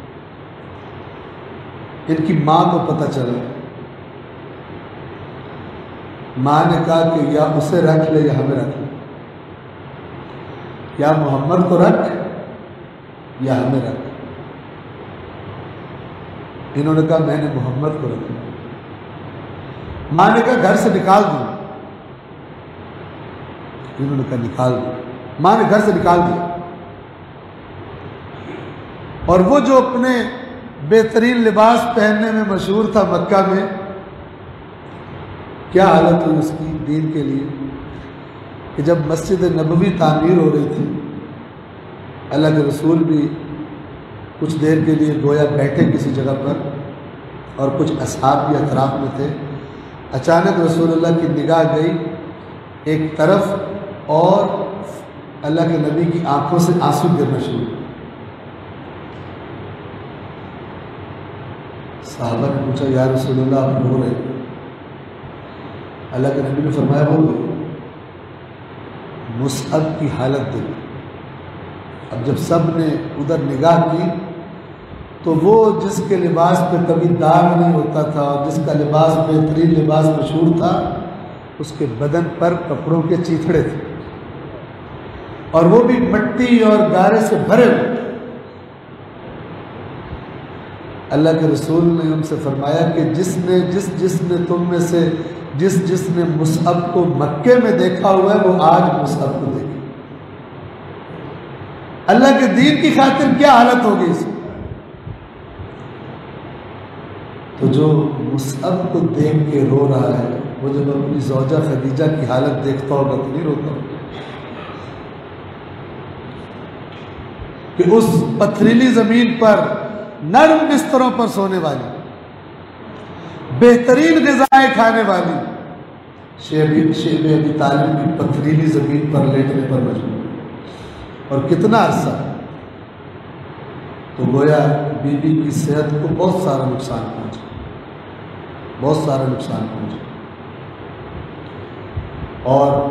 ان کی ماں کو پتہ چلا، ماں نے کہا کہ یا اسے رکھ لے یا ہمیں رکھ لے، یا محمد کو رکھ یا ہمیں رکھ۔ انہوں نے کہا میں نے محمد کو رکھنا۔ ماں نے کہا گھر سے نکال دوں، انہوں نے کہا نکال دوں۔ ماں نے گھر سے نکال دیا، اور وہ جو اپنے بہترین لباس پہننے میں مشہور تھا مکہ میں، کیا حالت ہوئی اس کی دین کے لیے کہ جب مسجد نبوی تعمیر ہو رہی تھی، اللہ کے رسول بھی کچھ دیر کے لیے گویا بیٹھے کسی جگہ پر، اور کچھ اصحاب بھی اطراف میں تھے، اچانک رسول اللہ کی نگاہ گئی ایک طرف، اور اللہ کے نبی کی آنکھوں سے آنسو گرنا شروع۔ صحابہ نے پوچھا یا رسول اللہ آپ رو رہے ہیں؟ اللہ کے نبی نے فرمایا وہ مصعب کی حالت دیکھ۔ اب جب سب نے ادھر نگاہ کی تو وہ جس کے لباس پہ کبھی داغ نہیں ہوتا تھا، اور جس کا لباس بہترین لباس مشہور تھا، اس کے بدن پر کپڑوں کے چیتھڑے تھے، اور وہ بھی مٹی اور گارے سے بھرے ہوئے۔ اللہ کے رسول نے ان سے فرمایا کہ جس نے جس جس نے تم میں سے جس جس نے مصعب کو مکے میں دیکھا ہوا ہے، وہ آج مصعب کو دیکھے۔ اللہ کے دین کی خاطر کیا حالت ہوگی اس کی؟ تو جو مصعب کو دیکھ کے رو رہا ہے، وہ جب اپنی زوجہ خدیجہ کی حالت دیکھتا ہوگا تو نہیں روتا ہوگا کہ اس پتھریلی زمین پر نرم بستروں پر سونے والی، بہترین غذائیں کھانے والی شیب ابی طالب کی پتھریلی زمین پر لیٹنے پر مجبور، اور کتنا عرصہ؟ تو گویا بی بی کی صحت کو بہت سارا نقصان پہنچا، بہت سارا نقصان پہنچا۔ اور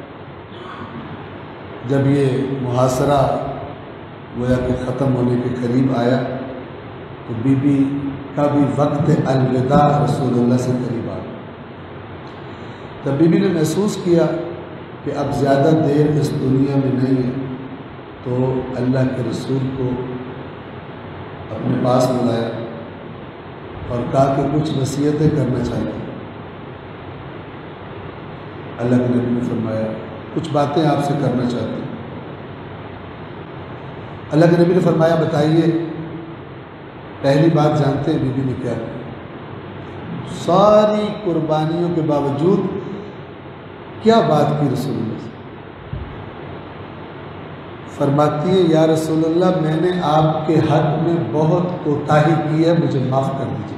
جب یہ محاصرہ گویا کہ ختم ہونے کے قریب آیا تو بی بی کا بھی وقت الوداع رسول اللہ سے قریب آ گیا۔ تب بی بی نے محسوس کیا کہ اب زیادہ دیر اس دنیا میں نہیں ہے، تو اللہ کے رسول کو اپنے پاس بلایا اور کہا کہ کچھ وصیتیں کرنا چاہیے۔ اللہ کے نبی نے فرمایا کچھ باتیں آپ سے کرنا چاہتے ہیں۔ اللہ کے نبی نے فرمایا بتائیے۔ پہلی بات جانتے ہیں بی بی نے کیا؟ ساری قربانیوں کے باوجود کیا بات کی رسول اللہ سے؟ فرماتی ہے یا رسول اللہ میں نے آپ کے حق میں بہت کوتاہی کی ہے، مجھے معاف کر دیجیے۔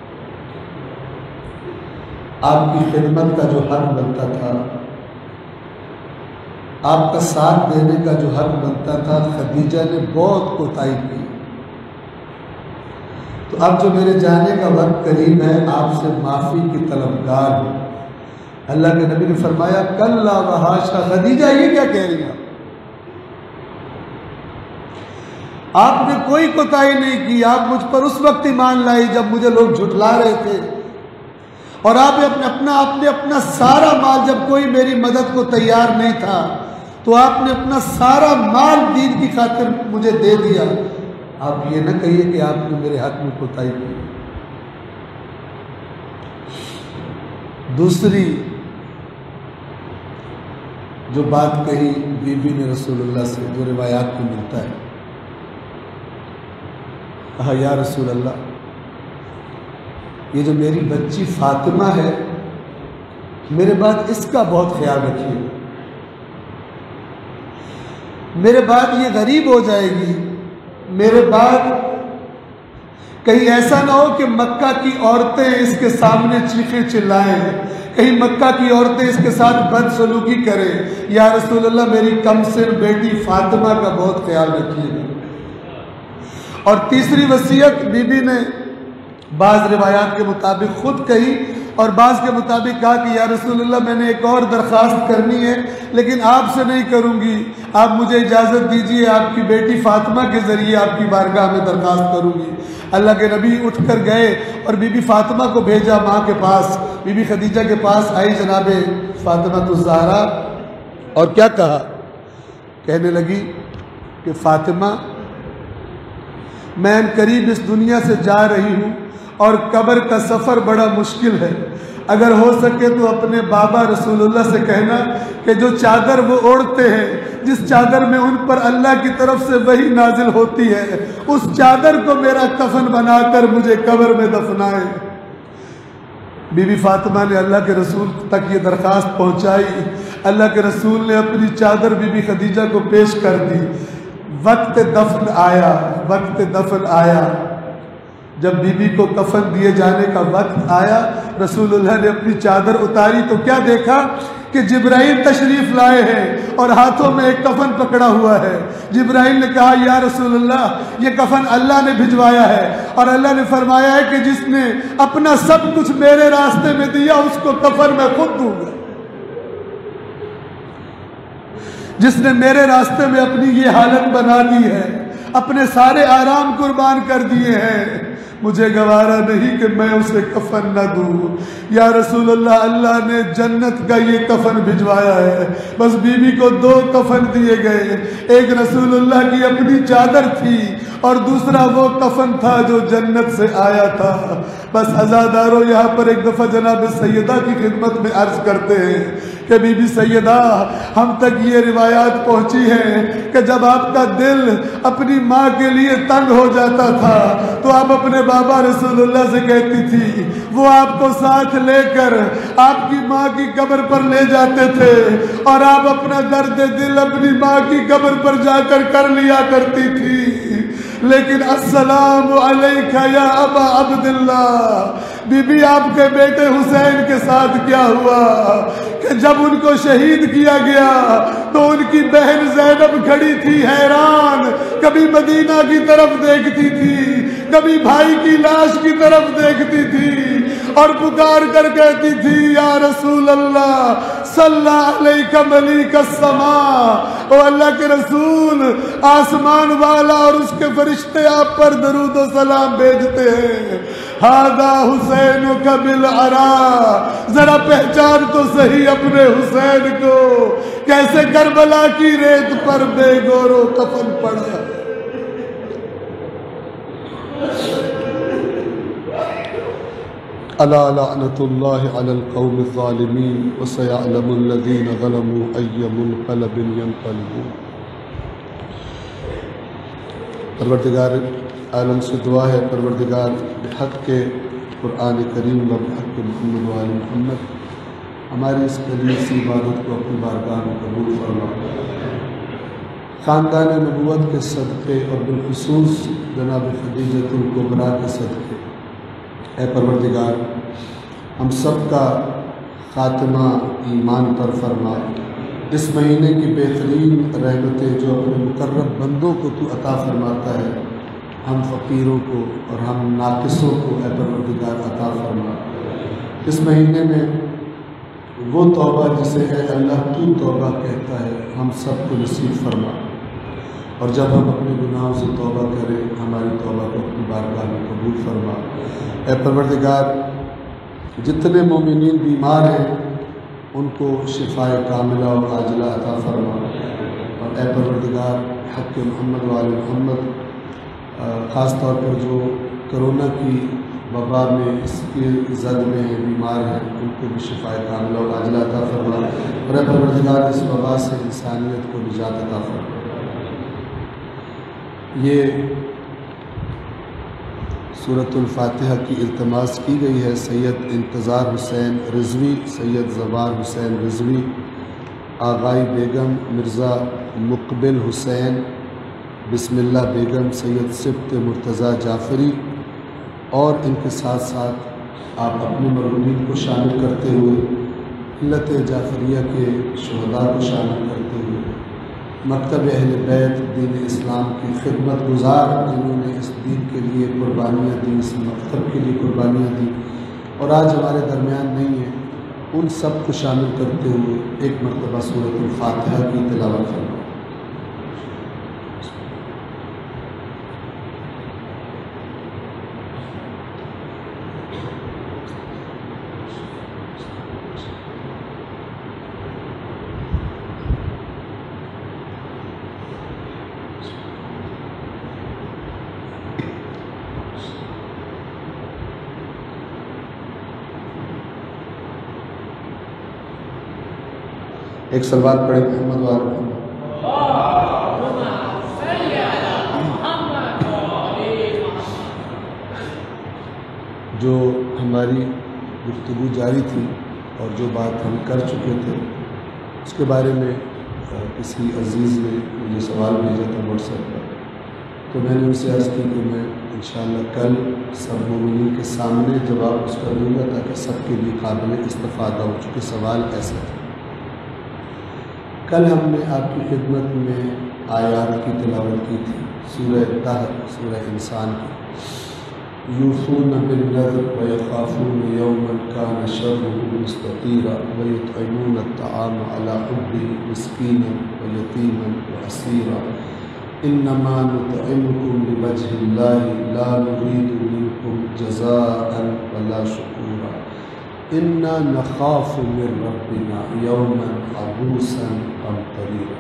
آپ کی خدمت کا جو حق بنتا تھا، آپ کا ساتھ دینے کا جو حق بنتا تھا، خدیجہ نے بہت کوتاہی کی۔ تو اب جو میرے جانے کا وقت قریب ہے، آپ سے معافی کی طلبگار ہوں۔ اللہ کے نبی نے فرمایا کلا وحاشا، خدیجہ یہ کیا کہہ رہی ہیں؟ آپ نے کوئی کوتاہی نہیں کی، آپ مجھ پر اس وقت ایمان لائی جب مجھے لوگ جھٹلا رہے تھے، اور آپ نے اپنا آپ نے اپنا سارا مال، جب کوئی میری مدد کو تیار نہیں تھا تو آپ نے اپنا سارا مال دین کی خاطر مجھے دے دیا۔ آپ یہ نہ کہیے کہ آپ نے میرے حق میں کوتاہی کی۔ دوسری جو بات کہی بی بی نے رسول اللہ سے، جو روایات میں ملتا ہے، کہا یا رسول اللہ یہ جو میری بچی فاطمہ ہے، میرے بعد اس کا بہت خیال رکھیے، میرے بعد یہ غریب ہو جائے گی، میرے بعد کہیں ایسا نہ ہو کہ مکہ کی عورتیں اس کے سامنے چیخیں چلائیں، کہیں مکہ کی عورتیں اس کے ساتھ بد سلوکی کریں۔ یا رسول اللہ میری کم سن بیٹی فاطمہ کا بہت خیال رکھیے گا۔ اور تیسری وصیت بی بی نے بعض روایات کے مطابق خود کہی اور بعض کے مطابق کہا کہ یا رسول اللہ میں نے ایک اور درخواست کرنی ہے لیکن آپ سے نہیں کروں گی، آپ مجھے اجازت دیجیے، آپ کی بیٹی فاطمہ کے ذریعے آپ کی بارگاہ میں درخواست کروں گی۔ اللہ کے نبی اٹھ کر گئے اور بی بی فاطمہ کو بھیجا ماں کے پاس، بی بی خدیجہ کے پاس آئی جناب فاطمہ الزہرا، اور کیا کہا؟ کہنے لگی کہ فاطمہ میں قریب اس دنیا سے جا رہی ہوں اور قبر کا سفر بڑا مشکل ہے، اگر ہو سکے تو اپنے بابا رسول اللہ سے کہنا کہ جو چادر وہ اوڑھتے ہیں، جس چادر میں ان پر اللہ کی طرف سے وحی نازل ہوتی ہے، اس چادر کو میرا کفن بنا کر مجھے قبر میں دفنائے۔ بی بی فاطمہ نے اللہ کے رسول تک یہ درخواست پہنچائی، اللہ کے رسول نے اپنی چادر بی بی خدیجہ کو پیش کر دی۔ وقت دفن آیا، وقت دفن آیا، جب بی بی کو کفن دیے جانے کا وقت آیا، رسول اللہ نے اپنی چادر اتاری تو کیا دیکھا کہ جبرائیل تشریف لائے ہیں اور ہاتھوں میں ایک کفن پکڑا ہوا ہے۔ جبرائیل نے کہا یا رسول اللہ یہ کفن اللہ نے بھجوایا ہے، اور اللہ نے فرمایا ہے کہ جس نے اپنا سب کچھ میرے راستے میں دیا اس کو کفن میں خود دوں گا۔ جس نے میرے راستے میں اپنی یہ حالت بنا دی ہے، اپنے سارے آرام قربان کر دیے ہیں، مجھے گوارا نہیں کہ میں اسے کفن نہ دوں۔ یا رسول اللہ اللہ نے جنت کا یہ کفن بھجوایا ہے، بس بی بی کو دو کفن دیے گئے، ایک رسول اللہ کی اپنی چادر تھی اور دوسرا وہ کفن تھا جو جنت سے آیا تھا۔ بس عزاداروں یہاں پر ایک دفعہ جناب سیدہ کی خدمت میں عرض کرتے ہیں کہ بی بی سیدہ ہم تک یہ روایات پہنچی ہیں کہ جب آپ کا دل اپنی ماں کے لیے تنگ ہو جاتا تھا تو آپ اپنے بابا رسول اللہ سے کہتی تھی، وہ آپ کو ساتھ لے کر آپ کی ماں کی قبر پر لے جاتے تھے اور آپ اپنا درد دل اپنی ماں کی قبر پر جا کر کر لیا کرتی تھی۔ لیکن السلام علیکہ یا ابا عبداللہ، بی بی آپ کے بیٹے حسین کے ساتھ کیا ہوا کہ جب ان کو شہید کیا گیا تو ان کی بہن زینب کھڑی تھی حیران، کبھی مدینہ کی طرف دیکھتی تھی، کبھی بھائی کی لاش کی طرف دیکھتی تھی اور پکار کر کہتی تھی یا رسول اللہ صلی علیکہ ملیک السماء، او اللہ کے رسول آسمان والا اور اس کے فرشتے آپ پر درود و سلام بھیجتے ہیں، ہذا حسین کا بالعراء، ذرا پہچان تو صحیح اپنے حسین کو، کیسے کربلا کی ریت پر بے گورو کفن پڑا۔ الا لعنت اللہ علی القوم الظالمین وسیعلم الذین ظلموا ای منقلب ینقلبون۔ پروردگار عالم سے دعا ہے، پروردگار بحق کے قرآن کریم و بحق محمد و آل محمد ہماری اس قلیل سی عبادت کو اپنی بارگاہ میں قبول فرما۔ خاندان نبوت کے صدقے اور بالخصوص جناب خدیجۃ الکبریٰ کے صدقے اے پروردگار ہم سب کا خاتمہ ایمان پر فرما۔ اس مہینے کی بہترین رحمتیں جو اپنے مقرب بندوں کو تو عطا فرماتا ہے، ہم فقیروں کو اور ہم ناقصوں کو اے پروردگار عطا فرما۔ اس مہینے میں وہ توبہ جسے اے اللہ تو توبہ کہتا ہے ہم سب کو نصیب فرما، اور جب ہم اپنے گناہوں سے توبہ کریں ہماری توبہ کو اپنی بارگاہ میں قبول فرما۔ اے پروردگار جتنے مومنین بیمار ہیں ان کو شفاء کاملہ اور عاجلہ عطا فرما، اور اے پروردگار حق محمد وآل محمد خاص طور پر جو کرونا کی وبا میں اس کی زد میں ہیں بیمار ہیں ان کو بھی شفاء کاملہ اور عاجلہ عطا فرما، اور اے پروردگار اس وبا سے انسانیت کو نجات عطا فرما۔ یہ سورۃ الفاتحہ کی التماس کی گئی ہے سید انتظار حسین رضوی، سید زبار حسین رضوی، آغائی بیگم مرزا مقبل حسین، بسم اللہ بیگم، سید سبط مرتضیٰ جعفری، اور ان کے ساتھ ساتھ آپ اپنے مرحومین کو شامل کرتے ہوئے ملت جعفریہ کے شہداء کو شامل کرتے ہوئے مکتب اہل بیت دین اسلام کی خدمت گزار جنہوں نے اس دین کے لیے قربانیاں دی، اس مکتب کے لیے قربانیاں دی اور آج ہمارے درمیان نہیں ہیں، ان سب کو شامل کرتے ہوئے ایک مرتبہ سورۃ الفاتحہ کی تلاوت فرمائیں۔ ایک سلوات پڑھے محمد وآل محمد۔ جو ہماری گفتگو جاری تھی اور جو بات ہم کر چکے تھے اس کے بارے میں کسی عزیز نے مجھے سوال بھیجا تھا واٹس ایپ پر، تو میں نے ان سے عرض کی کہ میں انشاءاللہ کل سب مومنین کے سامنے جواب اس کا دوں گا تاکہ سب کے لیے قابل استفادہ ہو، چونکہ سوال ایسا تھا۔ کل ہم نے آپ کی خدمت میں آیات کی تلاوت کی تھی سورہ دہر، سورہ انسان کی، یوفون بالنذر ویخافون یوما کان شرہ مستطیرا ویطعمون الطعام علی حبہ مسکینا ویتیما واسیرا انما نطعمکم لوجہ اللہ لا نرید منکم جزاء ولا شکورا انا نخاف من ربنا یوما عبوسا قمطریرا۔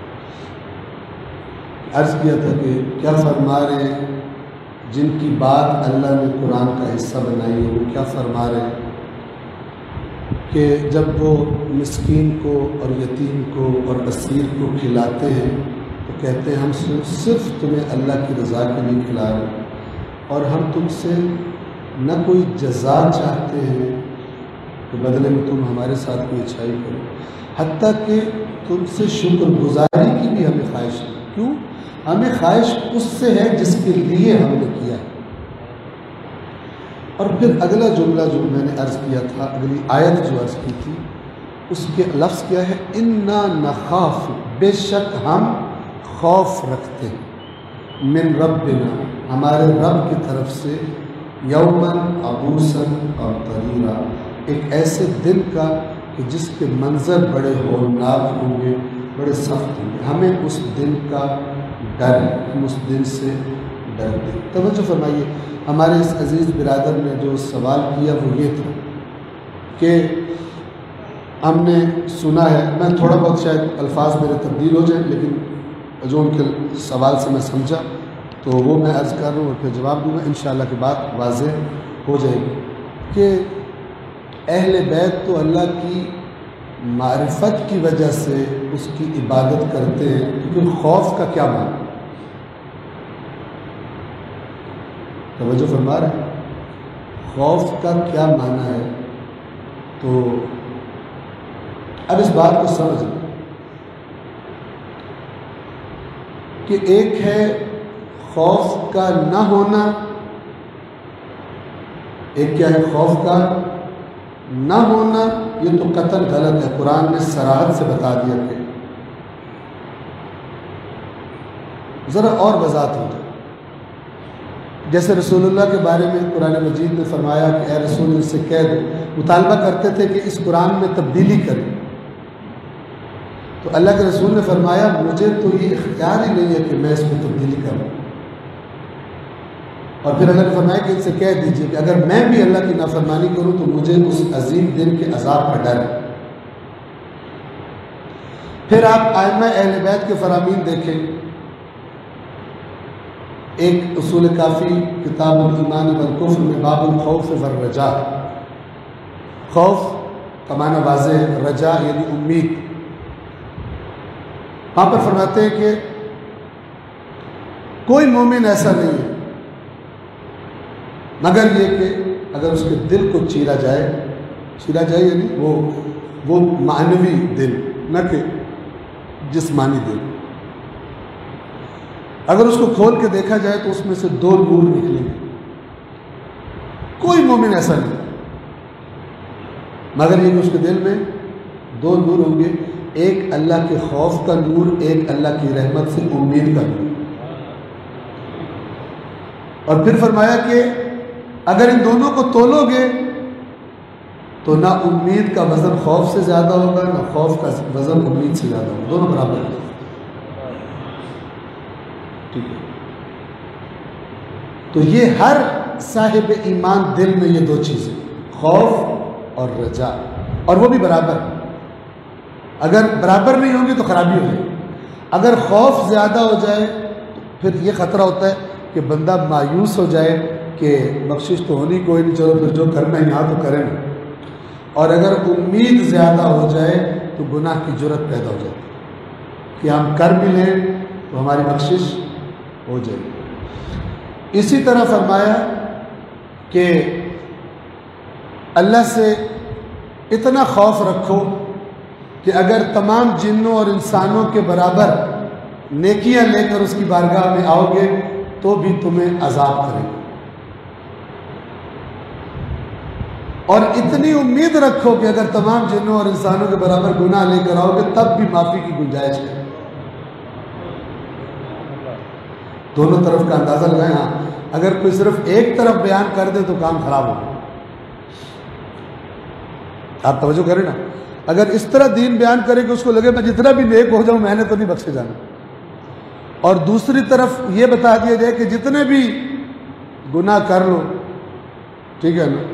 عرض کیا تھا کہ کیا فرما رہے ہیں جن کی بات اللہ نے قرآن کا حصہ بنائی ہے، وہ کیا فرما رہے ہیں کہ جب وہ مسکین کو اور یتیم کو اور اسیر کو کھلاتے ہیں تو کہتے ہیں ہم صرف تمہیں اللہ کی رضا کے لیے کھلا رہے ہیں اور ہم تم سے نہ کوئی جزا چاہتے ہیں کہ بدلے میں تم ہمارے ساتھ کوئی اچھائی کرو، حتیٰ کہ تم سے شکر گزاری کی بھی ہمیں خواہش ہے۔ کیوں؟ ہمیں خواہش اس سے ہے جس کے لیے ہم نے کیا ہے۔ اور پھر اگلا جملہ جو میں نے عرض کیا تھا، اگلی آیت جو عرض کی تھی، اس کے لفظ کیا ہے؟ انا نخاف، بے شک ہم خوف رکھتے ہیں، من ربنا، ہمارے رب کی طرف سے، یومن عبوسا قمطریرا، ایک ایسے دن کا کہ جس کے منظر بڑے ہولناک ہوں گے، بڑے سخت ہوں گے، ہمیں اس دن کا ڈر ہے، ہم اس دن سے ڈرتے ہیں۔ توجہ فرمائیے، ہمارے اس عزیز برادر نے جو سوال کیا وہ یہ تھا کہ ہم نے سنا ہے، میں تھوڑا بہت شاید الفاظ میرے تبدیل ہو جائیں لیکن جو ان کے سوال سے میں سمجھا تو وہ میں عرض کر رہا ہوں اور پھر جواب دوں گا، انشاءاللہ کی بات واضح ہو جائے گی کہ اہل بیت تو اللہ کی معرفت کی وجہ سے اس کی عبادت کرتے ہیں، لیکن خوف کا کیا معنی؟ توجہ فرما رہے ہیں، خوف کا کیا معنی ہے؟ تو اب اس بات کو سمجھ لیں کہ ایک ہے خوف کا نہ ہونا، ایک کیا ہے خوف کا نہ ہونا، یہ تو قطعاً غلط ہے، قرآن نے صراحت سے بتا دیا کہ ذرا اور وضاحت ہو جائے۔ جیسے رسول اللہ کے بارے میں قرآن مجید نے فرمایا کہ اے رسول ان سے کہہ دو، مطالبہ کرتے تھے کہ اس قرآن میں تبدیلی کریں، تو اللہ کے رسول نے فرمایا مجھے تو یہ اختیار ہی نہیں ہے کہ میں اس میں تبدیلی کروں۔ اور پھر اللہ نے فرمایا کہ ان سے کہہ دیجئے کہ اگر میں بھی اللہ کی نافرمانی کروں تو مجھے اس عظیم دن کے عذاب کا ڈر ہے۔ پھر آپ ائمہ اہل بیت کے فرامین دیکھیں، ایک اصول کافی کتاب الایمان والکفر میں باب الخوف والرجاء، خوف کا معنی واضح ہے، رجاء یعنی امید، وہاں پر فرماتے ہیں کہ کوئی مومن ایسا نہیں ہے مگر یہ کہ اگر اس کے دل کو چیرا جائے، چیرا جائے یعنی وہ وہ معنوی دل، نہ کہ جسمانی دل، اگر اس کو کھول کے دیکھا جائے تو اس میں سے دو نور نکلیں گے۔ کوئی مومن ایسا نہیں مگر یہ کہ اس کے دل میں دو نور ہوں گے، ایک اللہ کے خوف کا نور، ایک اللہ کی رحمت سے امید کا نور۔ اور پھر فرمایا کہ اگر ان دونوں کو تولو گے تو نہ امید کا وزن خوف سے زیادہ ہوگا، نہ خوف کا وزن امید سے زیادہ ہوگا، دونوں برابر ہیں۔ ٹھیک ہے، تو یہ ہر صاحب ایمان دل میں یہ دو چیزیں، خوف اور رجا، اور وہ بھی برابر۔ اگر برابر نہیں ہوں گے تو خرابی ہو جائے۔ اگر خوف زیادہ ہو جائے تو پھر یہ خطرہ ہوتا ہے کہ بندہ مایوس ہو جائے کہ بخشش تو ہونی کوئی نہیں، چلو پھر جو کرنا ہے یہاں تو کریں۔ اور اگر امید زیادہ ہو جائے تو گناہ کی جرت پیدا ہو جاتی کہ ہم کر بھی لیں تو ہماری بخشش ہو جائے گی۔ اسی طرح فرمایا کہ اللہ سے اتنا خوف رکھو کہ اگر تمام جنوں اور انسانوں کے برابر نیکیاں لے کر اس کی بارگاہ میں آؤ گے تو بھی تمہیں عذاب کرے گا، اور اتنی امید رکھو کہ اگر تمام جنوں اور انسانوں کے برابر گناہ لے کر آؤ گے تب بھی معافی کی گنجائش ہے۔ دونوں طرف کا اندازہ لگائیں۔ ہاں اگر کوئی صرف ایک طرف بیان کر دے تو کام خراب ہوگا۔ آپ توجہ کریں نا، اگر اس طرح دین بیان کرے کہ اس کو لگے میں جتنا بھی نیک ہو جاؤں میں نے تو نہیں بخشے جانا، اور دوسری طرف یہ بتا دیا جائے کہ جتنے بھی گناہ کر لو، ٹھیک ہے نا،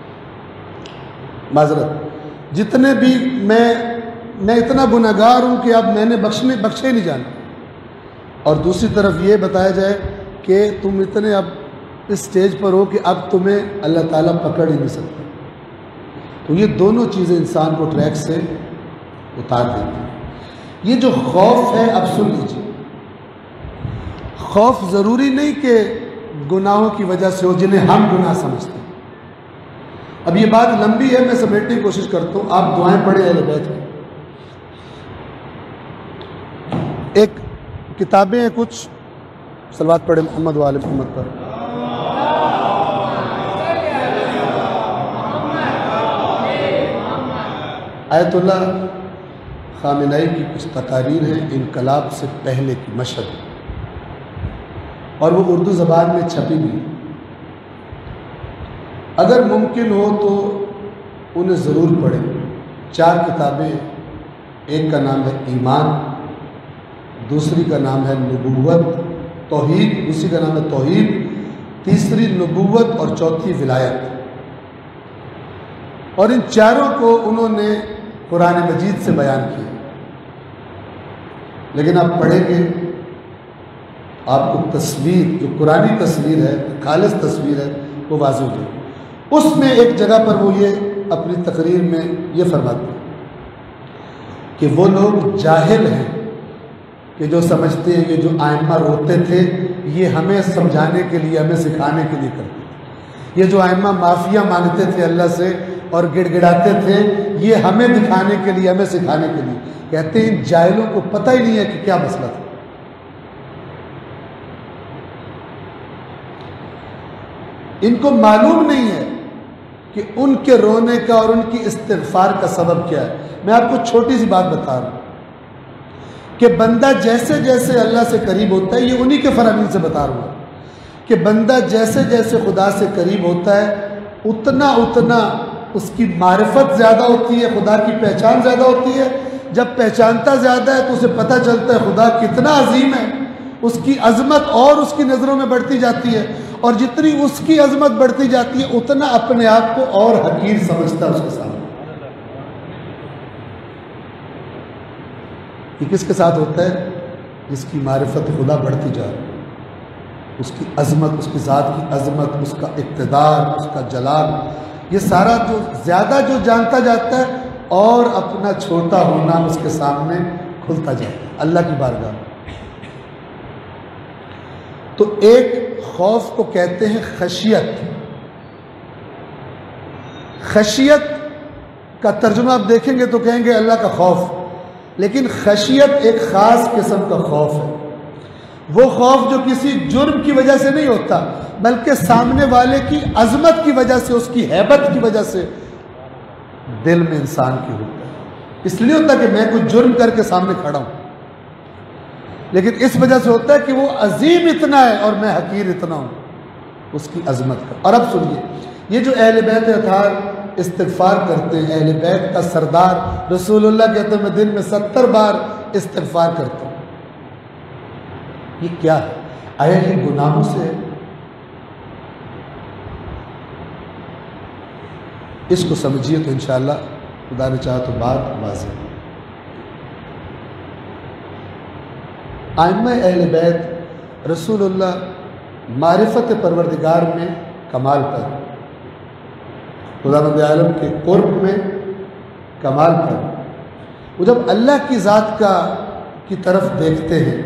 معذرت، جتنے بھی میں میں اتنا گناہ گار ہوں کہ اب میں نے بخشنے بخشے نہیں جانا، اور دوسری طرف یہ بتایا جائے کہ تم اتنے اب اس سٹیج پر ہو کہ اب تمہیں اللہ تعالیٰ پکڑ ہی نہیں سکتا۔ تو یہ دونوں چیزیں انسان کو ٹریک سے اتار دیتی ہیں۔ یہ جو خوف ہے، اب سن لیجیے، خوف ضروری نہیں کہ گناہوں کی وجہ سے ہو جنہیں ہم گناہ سمجھتے ہیں۔ اب یہ بات لمبی ہے، میں سمیٹنے کی کوشش کرتا ہوں، آپ دعائیں پڑھیں اہل بیت کی۔ ایک کتابیں ہیں کچھ، صلوات پڑھیں محمد و آل محمد پر۔ آیت اللہ خامنائی کی کچھ تقاریر ہیں انقلاب سے پہلے کی مشہد، اور وہ اردو زبان میں چھپی بھی، اگر ممکن ہو تو انہیں ضرور پڑھیں۔ چار کتابیں، ایک کا نام ہے ایمان، دوسری کا نام ہے نبوت توحید، دوسری کا نام ہے توحید، تیسری نبوت اور چوتھی ولایت، اور ان چاروں کو انہوں نے قرآن مجید سے بیان کیا، لیکن آپ پڑھیں گے آپ کو تصویر جو قرآنی تصویر ہے، خالص تصویر ہے، وہ واضح ہو جائے گی۔ اس میں ایک جگہ پر وہ یہ اپنی تقریر میں یہ فرماتے ہیں کہ وہ لوگ جاہل ہیں کہ جو سمجھتے ہیں کہ جو ائمہ روتے تھے یہ ہمیں سمجھانے کے لیے، ہمیں سکھانے کے لیے کرتے تھے، یہ جو ائمہ معافیاں مانگتے تھے اللہ سے اور گڑ گڑاتے تھے، یہ ہمیں دکھانے کے لیے، ہمیں سکھانے کے لیے۔ کہتے ہیں ان جاہلوں کو پتہ ہی نہیں ہے کہ کیا مسئلہ تھا۔ ان کو معلوم نہیں ہے کہ ان کے رونے کا اور ان کی استغفار کا سبب کیا ہے۔ میں آپ کو چھوٹی سی بات بتا رہا ہوں کہ بندہ جیسے جیسے اللہ سے قریب ہوتا ہے، یہ انہی کے فرامین سے بتا رہا ہوں کہ بندہ جیسے جیسے خدا سے قریب ہوتا ہے اتنا اتنا اس کی معرفت زیادہ ہوتی ہے، خدا کی پہچان زیادہ ہوتی ہے۔ جب پہچانتا زیادہ ہے تو اسے پتہ چلتا ہے خدا کتنا عظیم ہے، اس کی عظمت اور اس کی نظروں میں بڑھتی جاتی ہے، اور جتنی اس کی عظمت بڑھتی جاتی ہے اتنا اپنے آپ کو اور حقیر سمجھتا ہے اس کے سامنے۔ یہ کس کے ساتھ ہوتا ہے؟ جس کی معرفت خدا بڑھتی جا رہی ہے، اس کی عظمت، اس کی ذات کی عظمت، اس کا اقتدار، اس کا جلال، یہ سارا جو زیادہ جو جانتا جاتا ہے اور اپنا چھوٹا ہونا اس کے سامنے کھلتا جاتا ہے اللہ کی بارگاہ میں۔ تو ایک خوف کو کہتے ہیں خشیت۔ خشیت کا ترجمہ آپ دیکھیں گے تو کہیں گے اللہ کا خوف، لیکن خشیت ایک خاص قسم کا خوف ہے۔ وہ خوف جو کسی جرم کی وجہ سے نہیں ہوتا، بلکہ سامنے والے کی عظمت کی وجہ سے، اس کی ہیبت کی وجہ سے دل میں انسان کی ہوتا ہے۔ اس لیے ہوتا ہے کہ میں کچھ جرم کر کے سامنے کھڑا ہوں، لیکن اس وجہ سے ہوتا ہے کہ وہ عظیم اتنا ہے اور میں حقیر اتنا ہوں اس کی عظمت کا۔ اور اب سنیے، یہ جو اہل بیت اطہار استغفار کرتے ہیں، اہل بیت کا سردار رسول اللہ کہتے ہیں میں دن میں ستر بار استغفار کرتا ہوں، یہ کیا ہے؟ آیا یہ گناہوں سے ہے؟ اس کو سمجھیے تو انشاءاللہ خدا نے چاہا تو بات واضح ہے۔ ائمہ اہل بیت رسول اللہ معرفت پروردگار میں کمال پر، خداوند عالم کے قرب میں کمال پر، وہ جب اللہ کی ذات کا کی طرف دیکھتے ہیں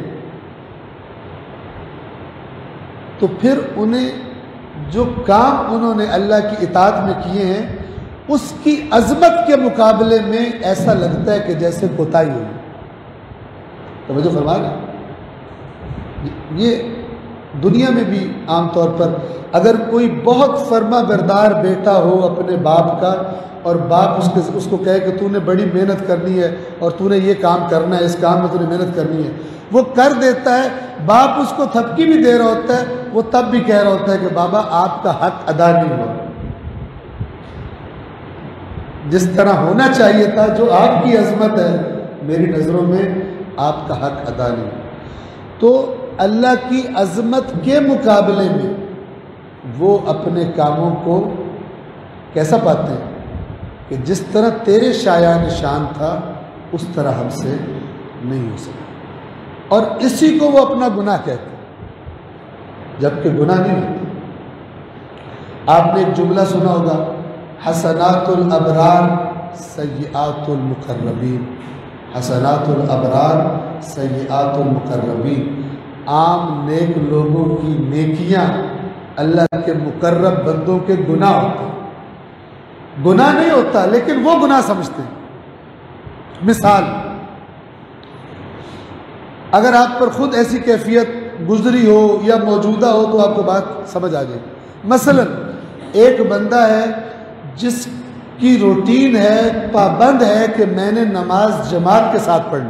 تو پھر انہیں جو کام انہوں نے اللہ کی اطاعت میں کیے ہیں اس کی عظمت کے مقابلے میں ایسا لگتا ہے کہ جیسے کوتاہی ہوئی۔ توجہ فرما رہے ہیں؟ یہ دنیا میں بھی عام طور پر اگر کوئی بہت فرما بردار بیٹا ہو اپنے باپ کا، اور باپ اس کے اس کو کہے کہ تو نے بڑی محنت کرنی ہے اور تو نے یہ کام کرنا ہے، اس کام میں تو نے محنت کرنی ہے، وہ کر دیتا ہے، باپ اس کو تھپکی بھی دے رہا ہوتا ہے، وہ تب بھی کہہ رہا ہوتا ہے کہ بابا آپ کا حق ادا نہیں ہوا جس طرح ہونا چاہیے تھا، جو آپ کی عظمت ہے میری نظروں میں آپ کا حق ادا نہیں ہوا۔ تو اللہ کی عظمت کے مقابلے میں وہ اپنے کاموں کو کیسا پاتے ہیں کہ جس طرح تیرے شایان شان تھا اس طرح ہم سے نہیں ہو سکا، اور اسی کو وہ اپنا گناہ کہتے ہیں جبکہ گناہ نہیں ہوتا۔ آپ نے ایک جملہ سنا ہوگا، حسنات الابرار سیئات المقربین، حسنات الابرار سیئات المقربین، عام نیک لوگوں کی نیکیاں اللہ کے مقرب بندوں کے گناہ ہوتے ہیں۔ گناہ نہیں ہوتا لیکن وہ گناہ سمجھتے ہیں۔ مثال، اگر آپ پر خود ایسی کیفیت گزری ہو یا موجودہ ہو تو آپ کو بات سمجھ آ جائے گی۔ مثلا ایک بندہ ہے جس کی روٹین ہے، پابند ہے کہ میں نے نماز جماعت کے ساتھ پڑھنی،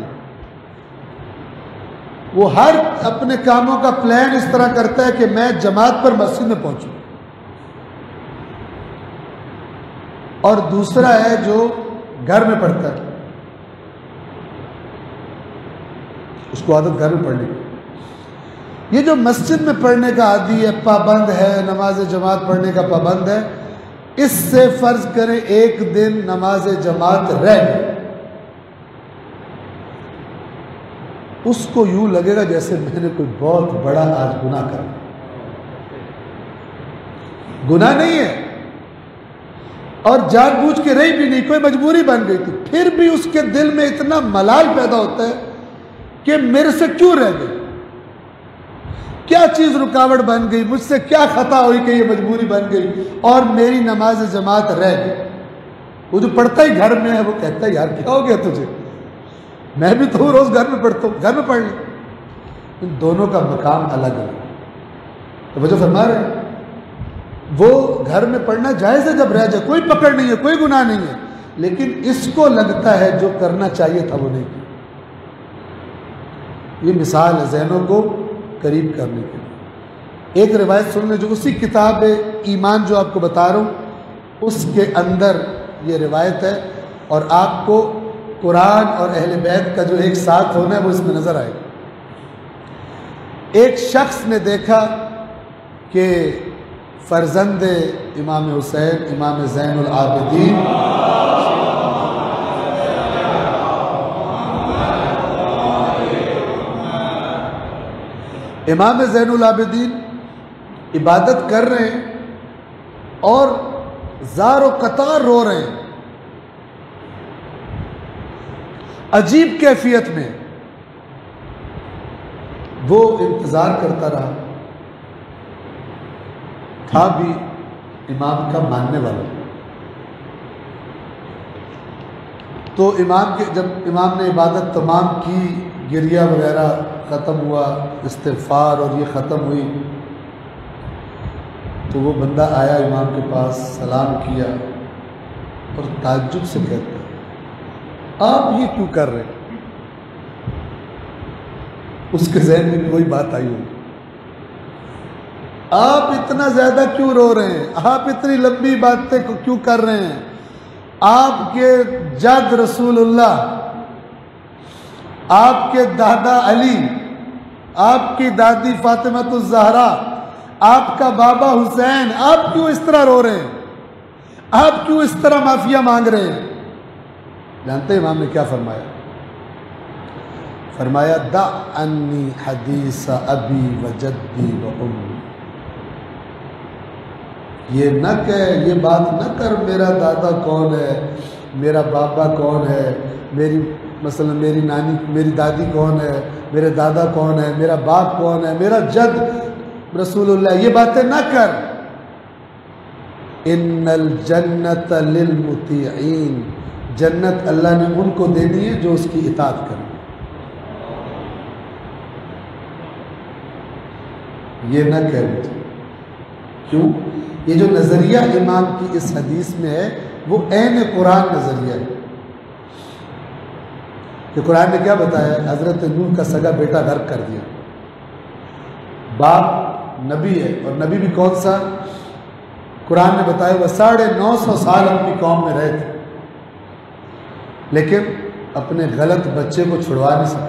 وہ ہر اپنے کاموں کا پلان اس طرح کرتا ہے کہ میں جماعت پر مسجد میں پہنچوں، اور دوسرا ہے جو گھر میں پڑھتا ہے، اس کو عادت گھر میں پڑھنے کی۔ یہ جو مسجد میں پڑھنے کا عادی ہے، پابند ہے، نماز جماعت پڑھنے کا پابند ہے، اس سے فرض کریں ایک دن نماز جماعت رہ گئی، اس کو یوں لگے گا جیسے میں نے کوئی بہت بڑا آج گناہ کر لیا۔ گناہ نہیں ہے اور جان بوجھ کے رہی بھی نہیں، کوئی مجبوری بن گئی تھی، پھر بھی اس کے دل میں اتنا ملال پیدا ہوتا ہے کہ میرے سے کیوں رہ گئی، کیا چیز رکاوٹ بن گئی، مجھ سے کیا خطا ہوئی کہ یہ مجبوری بن گئی اور میری نماز جماعت رہ گئی۔ وہ جو پڑھتا ہی گھر میں ہے وہ کہتا ہے یار کیا ہو گیا تجھے، میں بھی تو روز گھر میں پڑھتا ہوں، گھر میں پڑھ لیں. ان دونوں کا مقام الگ الگ. تو وہ جو فرما رہے ہیں وہ گھر میں پڑھنا جائز ہے جب رہ جائے، کوئی پکڑ نہیں ہے، کوئی گناہ نہیں ہے، لیکن اس کو لگتا ہے جو کرنا چاہیے تھا وہ نہیں کیا. یہ مثال ہے ذہنوں کو قریب کرنے کے لیے. ایک روایت سن لیں جو اسی کتاب ایمان جو آپ کو بتا رہا ہوں اس کے اندر یہ روایت ہے، اور آپ کو قرآن اور اہل بیت کا جو ایک ساتھ ہونا ہے وہ اس میں نظر آئے گا. ایک شخص نے دیکھا کہ فرزند امام حسین امام زین العابدین امام زین العابدین عبادت کر رہے ہیں اور زار و قطار رو رہے ہیں، عجیب کیفیت میں. وہ انتظار کرتا رہا، تھا بھی امام کا ماننے والا. تو امام کے جب امام نے عبادت تمام کی، گریہ وغیرہ ختم ہوا، استغفار اور یہ ختم ہوئی، تو وہ بندہ آیا امام کے پاس، سلام کیا اور تعجب سے کہتا آپ یہ کیوں کر رہے ہیں؟ اس کے ذہن میں کوئی بات آئی ہوگی، آپ اتنا زیادہ کیوں رو رہے ہیں، آپ اتنی لمبی باتیں کیوں کر رہے ہیں، آپ کے جد رسول اللہ، آپ کے دادا علی، آپ کی دادی فاطمہ الزہرا، آپ کا بابا حسین، آپ کیوں اس طرح رو رہے ہیں، آپ کیوں اس طرح معافیہ مانگ رہے ہیں؟ جانتے ہیں امام نے کیا فرمایا؟ فرمایا دع عنی حدیث ابی و جدی و امی. یہ نہ کہہ، یہ بات نہ کر میرا دادا کون ہے، میرا بابا کون ہے، میری مثلا میری نانی میری دادی کون ہے، میرے دادا کون ہے، میرا باپ کون ہے، میرا جد رسول اللہ، یہ باتیں نہ کر. ان الجنت للمطیعین، جنت اللہ نے ان کو دینی ہے جو اس کی اطاعت کریں. یہ نہ کہہ مجھے. کیوں؟ یہ جو نظریہ امام کی اس حدیث میں ہے وہ عین قرآن نظریہ ہے. کہ قرآن نے کیا بتایا؟ حضرت نوح کا سگا بیٹا غرق کر دیا. باپ نبی ہے، اور نبی بھی کون سا؟ قرآن نے بتایا وہ ساڑھے نو سو سال اپنی قوم میں رہے تھے، لیکن اپنے غلط بچے کو چھڑوا نہیں سکے.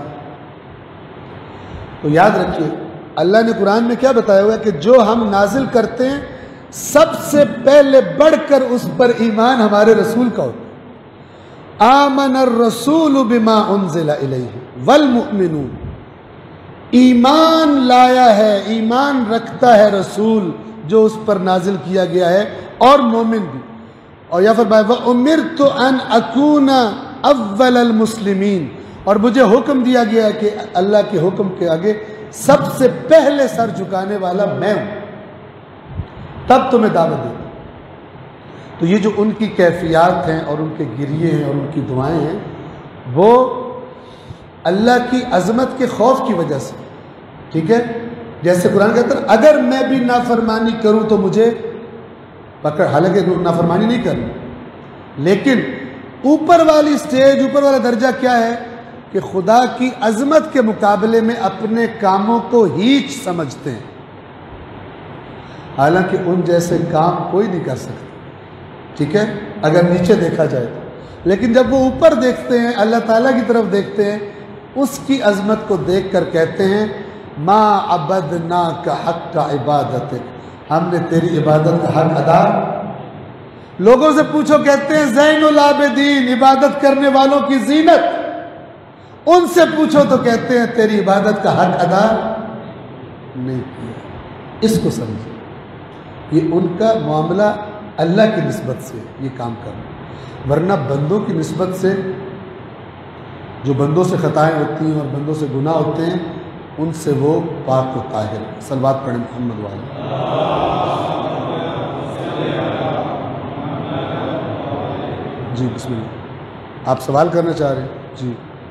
تو یاد رکھیے اللہ نے قرآن میں کیا بتایا ہوا ہے کہ جو ہم نازل کرتے ہیں سب سے پہلے بڑھ کر اس پر ایمان ہمارے رسول کا ہوتا ہے. آمن الرسول بما انزل الیہ والمؤمنون، ایمان لایا ہے، ایمان رکھتا ہے رسول جو اس پر نازل کیا گیا ہے، اور مومن بھی. اور یا فرمایا وَأُمِرْتُ أَنْ أَكُونَ أَوَّلَ الْمُسْلِمِينَ، اور مجھے حکم دیا گیا کہ اللہ کے حکم کے آگے سب سے پہلے سر جھکانے والا میں ہوں، تب تمہیں دعوت دے. تو یہ جو ان کی کیفیات ہیں اور ان کے گریے ہیں اور ان کی دعائیں ہیں وہ اللہ کی عظمت کے خوف کی وجہ سے. ٹھیک ہے، جیسے قرآن کہتا ہے اگر میں بھی نافرمانی کروں تو مجھے پکڑ، حالانکہ نافرمانی نہیں کرنی، لیکن اوپر والی سٹیج، اوپر والا درجہ کیا ہے کہ خدا کی عظمت کے مقابلے میں اپنے کاموں کو ہیچ سمجھتے ہیں، حالانکہ ان جیسے کام کوئی نہیں کر سکتا. ٹھیک ہے، اگر نیچے دیکھا جائے تو. لیکن جب وہ اوپر دیکھتے ہیں، اللہ تعالیٰ کی طرف دیکھتے ہیں، اس کی عظمت کو دیکھ کر کہتے ہیں ما عبدناک حق عبادت، ہم نے تیری عبادت کا حق ادا. لوگوں سے پوچھو، کہتے ہیں زین العابدین، عبادت کرنے والوں کی زینت. ان سے پوچھو تو کہتے ہیں تیری عبادت کا حق ادا نہیں کیا. اس کو سمجھو، یہ ان کا معاملہ اللہ کی نسبت سے یہ کام کرنا، ورنہ بندوں کی نسبت سے جو بندوں سے خطائیں ہوتی ہیں اور بندوں سے گناہ ہوتے ہیں ان سے وہ پاک و طاہر. صلوات پڑھیں محمد والے. جی بسم اللہ، آپ سوال کرنا چاہ رہے ہیں؟ جی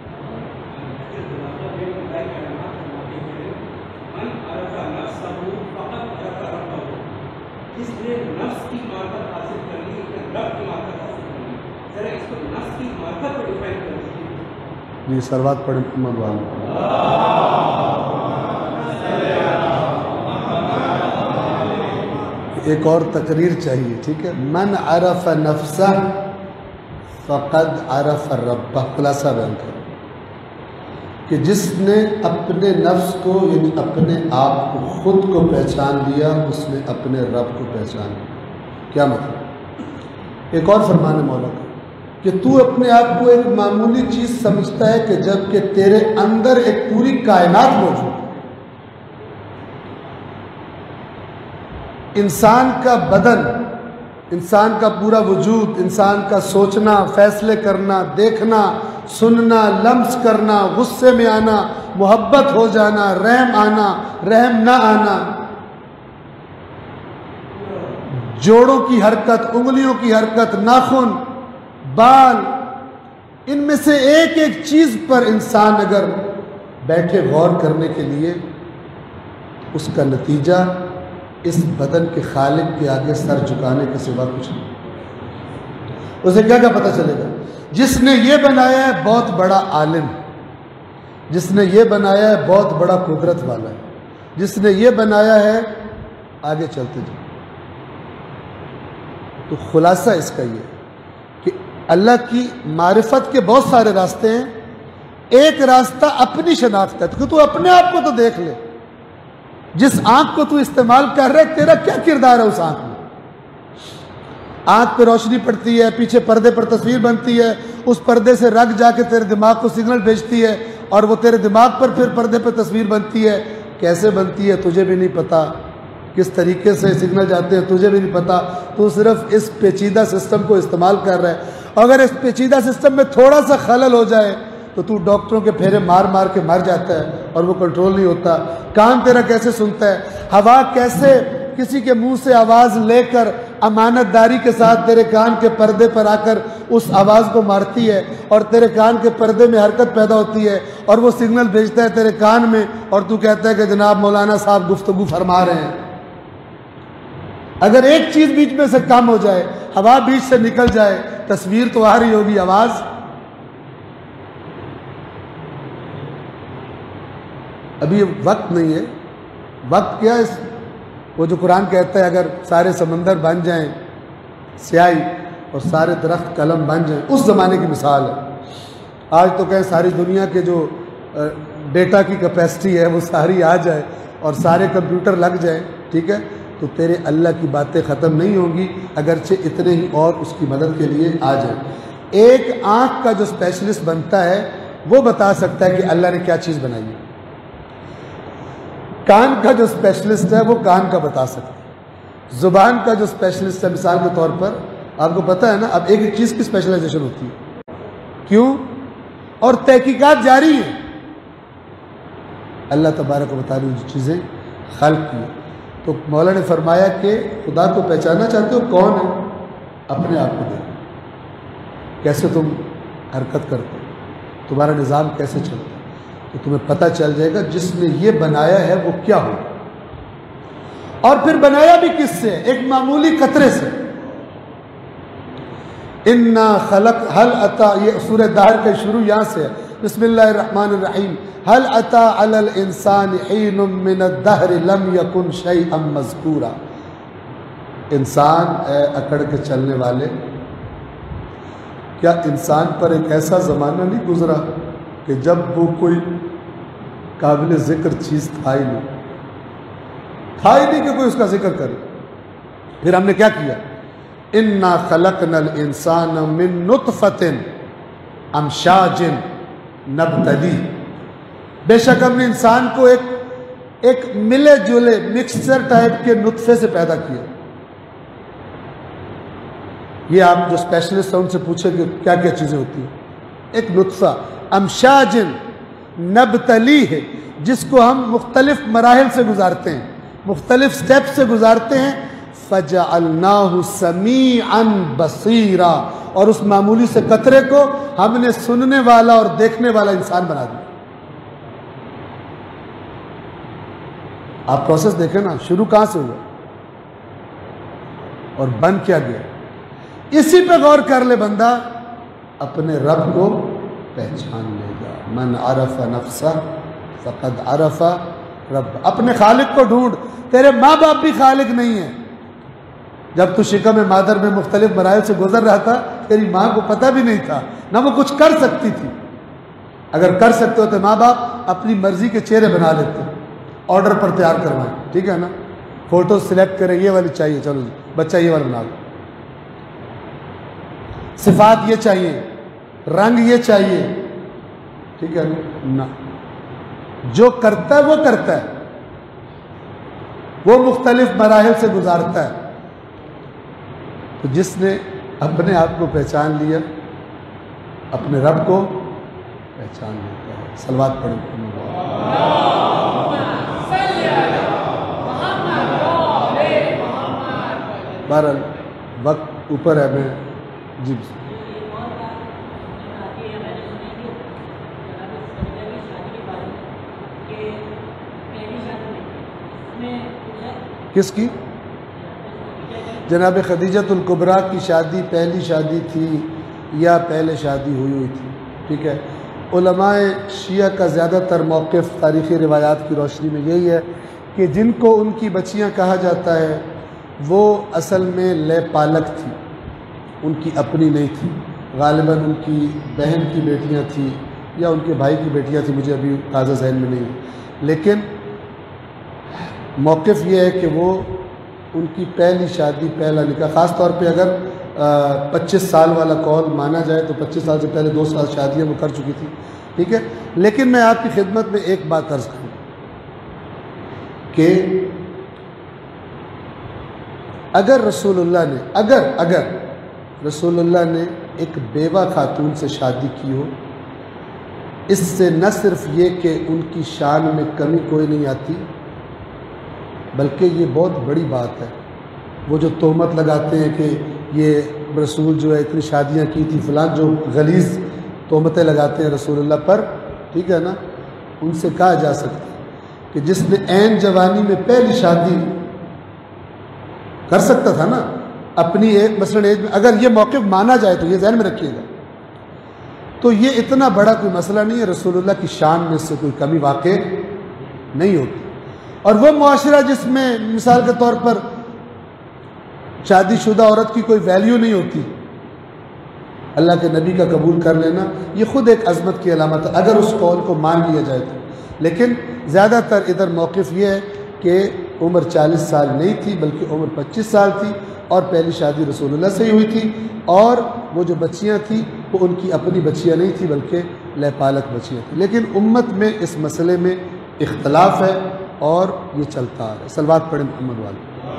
جی سروات پڑھیں محمد والے۔ ایک اور تقریر چاہیے، ٹھیک ہے؟ من عرف نفسہ فقد عرف ربہ، خلاصہ بیان کرو کہ جس نے اپنے نفس کو یعنی اپنے آپ کو خود کو پہچان لیا اس نے اپنے رب کو پہچان لیا۔ کیا مطلب؟ ایک اور فرمان ہے مولا کا کہ تو اپنے آپ کو ایک معمولی چیز سمجھتا ہے کہ جب کہ تیرے اندر ایک پوری کائنات موجود ہے۔ انسان کا بدن، انسان کا پورا وجود، انسان کا سوچنا، فیصلے کرنا، دیکھنا، سننا، لمس کرنا، غصے میں آنا، محبت ہو جانا، رحم آنا، رحم نہ آنا، جوڑوں کی حرکت، انگلیوں کی حرکت، ناخن، بال، ان میں سے ایک ایک چیز پر انسان اگر بیٹھے غور کرنے کے لیے، اس کا نتیجہ اس بدن کے خالق کے آگے سر جھکانے کے سوا کچھ نہیں۔ اسے کیا کیا پتہ چلے گا؟ جس نے یہ بنایا ہے بہت بڑا عالم، جس نے یہ بنایا ہے بہت بڑا قدرت والا ہے، جس نے یہ بنایا ہے، آگے چلتے جائیں۔ تو خلاصہ اس کا یہ کہ اللہ کی معرفت کے بہت سارے راستے ہیں، ایک راستہ اپنی شناخت ہے، کہ تو اپنے آپ کو تو دیکھ لے، جس آنکھ کو تو استعمال کر رہے تیرا کیا کردار ہے اس آنکھ میں؟ آنکھ پہ روشنی پڑتی ہے، پیچھے پردے پر تصویر بنتی ہے، اس پردے سے رگ جا کے تیرے دماغ کو سگنل بھیجتی ہے اور وہ تیرے دماغ پر پھر پردے پہ تصویر بنتی ہے۔ کیسے بنتی ہے تجھے بھی نہیں پتا، کس طریقے سے سگنل جاتے ہیں تجھے بھی نہیں پتا، تو صرف اس پیچیدہ سسٹم کو استعمال کر رہا ہے۔ اگر اس پیچیدہ سسٹم میں تھوڑا سا خلل ہو جائے تو تو ڈاکٹروں کے پھیرے مار مار کے مر جاتا ہے اور وہ کنٹرول نہیں ہوتا۔ کان تیرا کیسے سنتا ہے، ہوا کیسے کسی کے منہ سے آواز لے کر امانت داری کے ساتھ تیرے کان کے پردے پر آ کر اس آواز کو مارتی ہے اور تیرے کان کے پردے میں حرکت پیدا ہوتی ہے اور وہ سگنل بھیجتا ہے تیرے کان میں اور تو کہتا ہے کہ جناب مولانا صاحب گفتگو فرما رہے ہیں۔ اگر ایک چیز بیچ میں سے کم ہو جائے، ہوا بیچ سے نکل جائے، تصویر تو آ رہی ہوگی، آواز۔ ابھی وقت نہیں ہے، وقت کیا ہے؟ وہ جو قرآن کہتا ہے اگر سارے سمندر بن جائیں سیاہی اور سارے درخت قلم بن جائیں، اس زمانے کی مثال ہے۔ آج تو کہیں ساری دنیا کے جو ڈیٹا کی کیپیسٹی ہے وہ ساری آ جائے اور سارے کمپیوٹر لگ جائیں، ٹھیک ہے، تو تیرے اللہ کی باتیں ختم نہیں ہوں گی، اگرچہ اتنے ہی اور اس کی مدد کے لیے آ جائیں۔ ایک آنکھ کا جو اسپیشلسٹ بنتا ہے وہ بتا سکتا ہے کہ اللہ نے کیا چیز بنائی ہے۔ کان کا جو اسپیشلسٹ ہے وہ کان کا بتا سکتا ہے۔ زبان کا جو اسپیشلسٹ ہے، مثال کے طور پر آپ کو پتہ ہے نا، اب ایک ایک چیز کی اسپیشلائزیشن ہوتی ہے، کیوں؟ اور تحقیقات جاری ہیں۔ اللہ تبارک و تعالیٰ نے جو چیزیں خلق کی، تو مولا نے فرمایا کہ خدا کو پہچاننا چاہتے ہو کون ہے؟ اپنے آپ کو دیکھو، کیسے تم حرکت کرتے ہو، تمہارا نظام کیسے چلتا ہے، تو تمہیں پتہ چل جائے گا جس نے یہ بنایا ہے وہ کیا ہو۔ اور پھر بنایا بھی کس سے؟ ایک معمولی قطرے سے۔ انا خلق حل اتا، یہ سورہ دہر کا شروع یہاں سے ہے، بسم اللہ الرحمن الرحیم، حل اتا علی الانسان حین من الدہر لم یکن شیئا مذکورا۔ انسان اے اکڑ کے چلنے والے، کیا انسان پر ایک ایسا زمانہ نہیں گزرا کہ جب وہ کوئی قابل ذکر چیز تھا ہی نہیں، تھا ہی نہیں کہ کوئی اس کا ذکر کرے۔ پھر ہم نے کیا کیا؟ انا خلقنا الانسان من نطفۃ امشاج نبتلی، بے شک ہم نے انسان کو ایک ایک ملے جلے مکسچر ٹائپ کے نطفے سے پیدا کیا۔ یہ آپ جو اسپیشلسٹ ہیں ان سے پوچھیں کہ کیا کیا چیزیں ہوتی ہیں۔ ایک نطفہ امشاج نبتلی ہے، جس کو ہم مختلف مراحل سے گزارتے ہیں، مختلف سٹیپ سے گزارتے ہیں۔ فَجَعَلْنَاهُ سَمِيعًا بَصِيرًا، اور اس معمولی سے قطرے کو ہم نے سننے والا اور دیکھنے والا انسان بنا دیا۔ آپ پروسیس دیکھیں نا، شروع کہاں سے ہوا اور بن کیا گیا۔ اسی پہ غور کر لے بندہ، اپنے رب کو پہچان لے گا۔ من عرف نفسہ فقد عرف رب۔ اپنے خالق کو ڈھونڈ، تیرے ماں باپ بھی خالق نہیں ہیں۔ جب تو شکم مادر میں مختلف مراحل سے گزر رہا تھا، تیری ماں کو پتہ بھی نہیں تھا، نہ وہ کچھ کر سکتی تھی۔ اگر کر سکتے ہو تو ماں باپ اپنی مرضی کے چہرے بنا لیتے، آرڈر پر تیار کروائیں، ٹھیک ہے نا، فوٹو سلیکٹ کریں، یہ والی چاہیے، چلو جی بچہ یہ والا بنا لو، صفات یہ چاہیے، رنگ یہ چاہیے، ٹھیک ہے نا۔ جو کرتا ہے وہ کرتا ہے، وہ مختلف مراحل سے گزارتا ہے۔ تو جس نے اپنے آپ کو پہچان لیا، اپنے رب کو پہچان لیتا ہے۔ صلوات پڑھیں۔ بہرحال وقت اوپر ہے، میں جی کس کی؟ جناب خدیجۃ الکبریٰ کی شادی پہلی شادی تھی یا پہلے شادی ہوئی ہوئی تھی؟ ٹھیک ہے، علماء شیعہ کا زیادہ تر موقف تاریخی روایات کی روشنی میں یہی ہے کہ جن کو ان کی بچیاں کہا جاتا ہے وہ اصل میں لے پالک تھی، ان کی اپنی نہیں تھی، غالباً ان کی بہن کی بیٹیاں تھیں یا ان کے بھائی کی بیٹیاں تھیں، مجھے ابھی تازہ ذہن میں نہیں، لیکن موقف یہ ہے کہ وہ ان کی پہلی شادی پہلا نکاح، خاص طور پہ اگر پچیس سال والا قول مانا جائے تو پچیس سال سے پہلے دو سال شادیاں وہ کر چکی تھی، ٹھیک ہے۔ لیکن میں آپ کی خدمت میں ایک بات عرض کروں کہ اگر رسول اللہ نے اگر اگر رسول اللہ نے ایک بیوہ خاتون سے شادی کی ہو، اس سے نہ صرف یہ کہ ان کی شان میں کمی کوئی نہیں آتی، بلکہ یہ بہت بڑی بات ہے۔ وہ جو تہمت لگاتے ہیں کہ یہ رسول جو ہے اتنی شادیاں کی تھی فلان، جو غلیظ تہمتیں لگاتے ہیں رسول اللہ پر، ٹھیک ہے نا، ان سے کہا جا سکتا ہے کہ جس نے عین جوانی میں پہلی شادی کر سکتا تھا نا اپنی ایک مثلاً ایج میں، اگر یہ موقف مانا جائے تو یہ ذہن میں رکھیے گا، تو یہ اتنا بڑا کوئی مسئلہ نہیں ہے، رسول اللہ کی شان میں سے کوئی کمی واقع نہیں ہوتی۔ اور وہ معاشرہ جس میں مثال کے طور پر شادی شدہ عورت کی کوئی ویلیو نہیں ہوتی، اللہ کے نبی کا قبول کر لینا یہ خود ایک عظمت کی علامت ہے اگر اس قول کو مان لیا جائے تو۔ لیکن زیادہ تر ادھر موقف یہ ہے کہ عمر چالیس سال نہیں تھی بلکہ عمر پچیس سال تھی، اور پہلی شادی رسول اللہ سے ہی ہوئی تھی، اور وہ جو بچیاں تھیں وہ ان کی اپنی بچیاں نہیں تھیں بلکہ لے پالک بچیاں تھیں۔ لیکن امت میں اس مسئلے میں اختلاف ہے اور یہ چلتا آ رہا ہے۔ صلوات پڑھیں محمد والے۔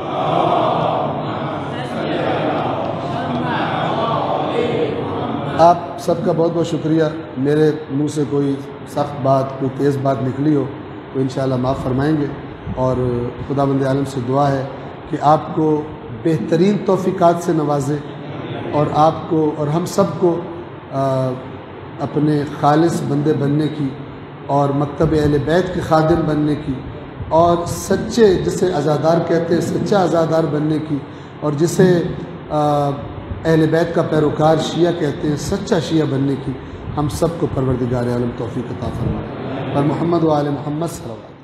آپ سب کا بہت بہت شکریہ، میرے منہ سے کوئی سخت بات کوئی تیز بات نکلی ہو تو انشاءاللہ معاف فرمائیں گے، اور خدا بند عالم سے دعا ہے کہ آپ کو بہترین توفیقات سے نوازے، اور آپ کو اور ہم سب کو اپنے خالص بندے بننے کی اور مکتب اہل بیت کے خادم بننے کی، اور سچے جسے عزادار کہتے ہیں سچا عزادار بننے کی، اور جسے اہل بیت کا پیروکار شیعہ کہتے ہیں سچا شیعہ بننے کی ہم سب کو پروردگار عالم توفیق عطا فرمائے۔ اور محمد و آل محمد صلی اللہ علیہ وسلم۔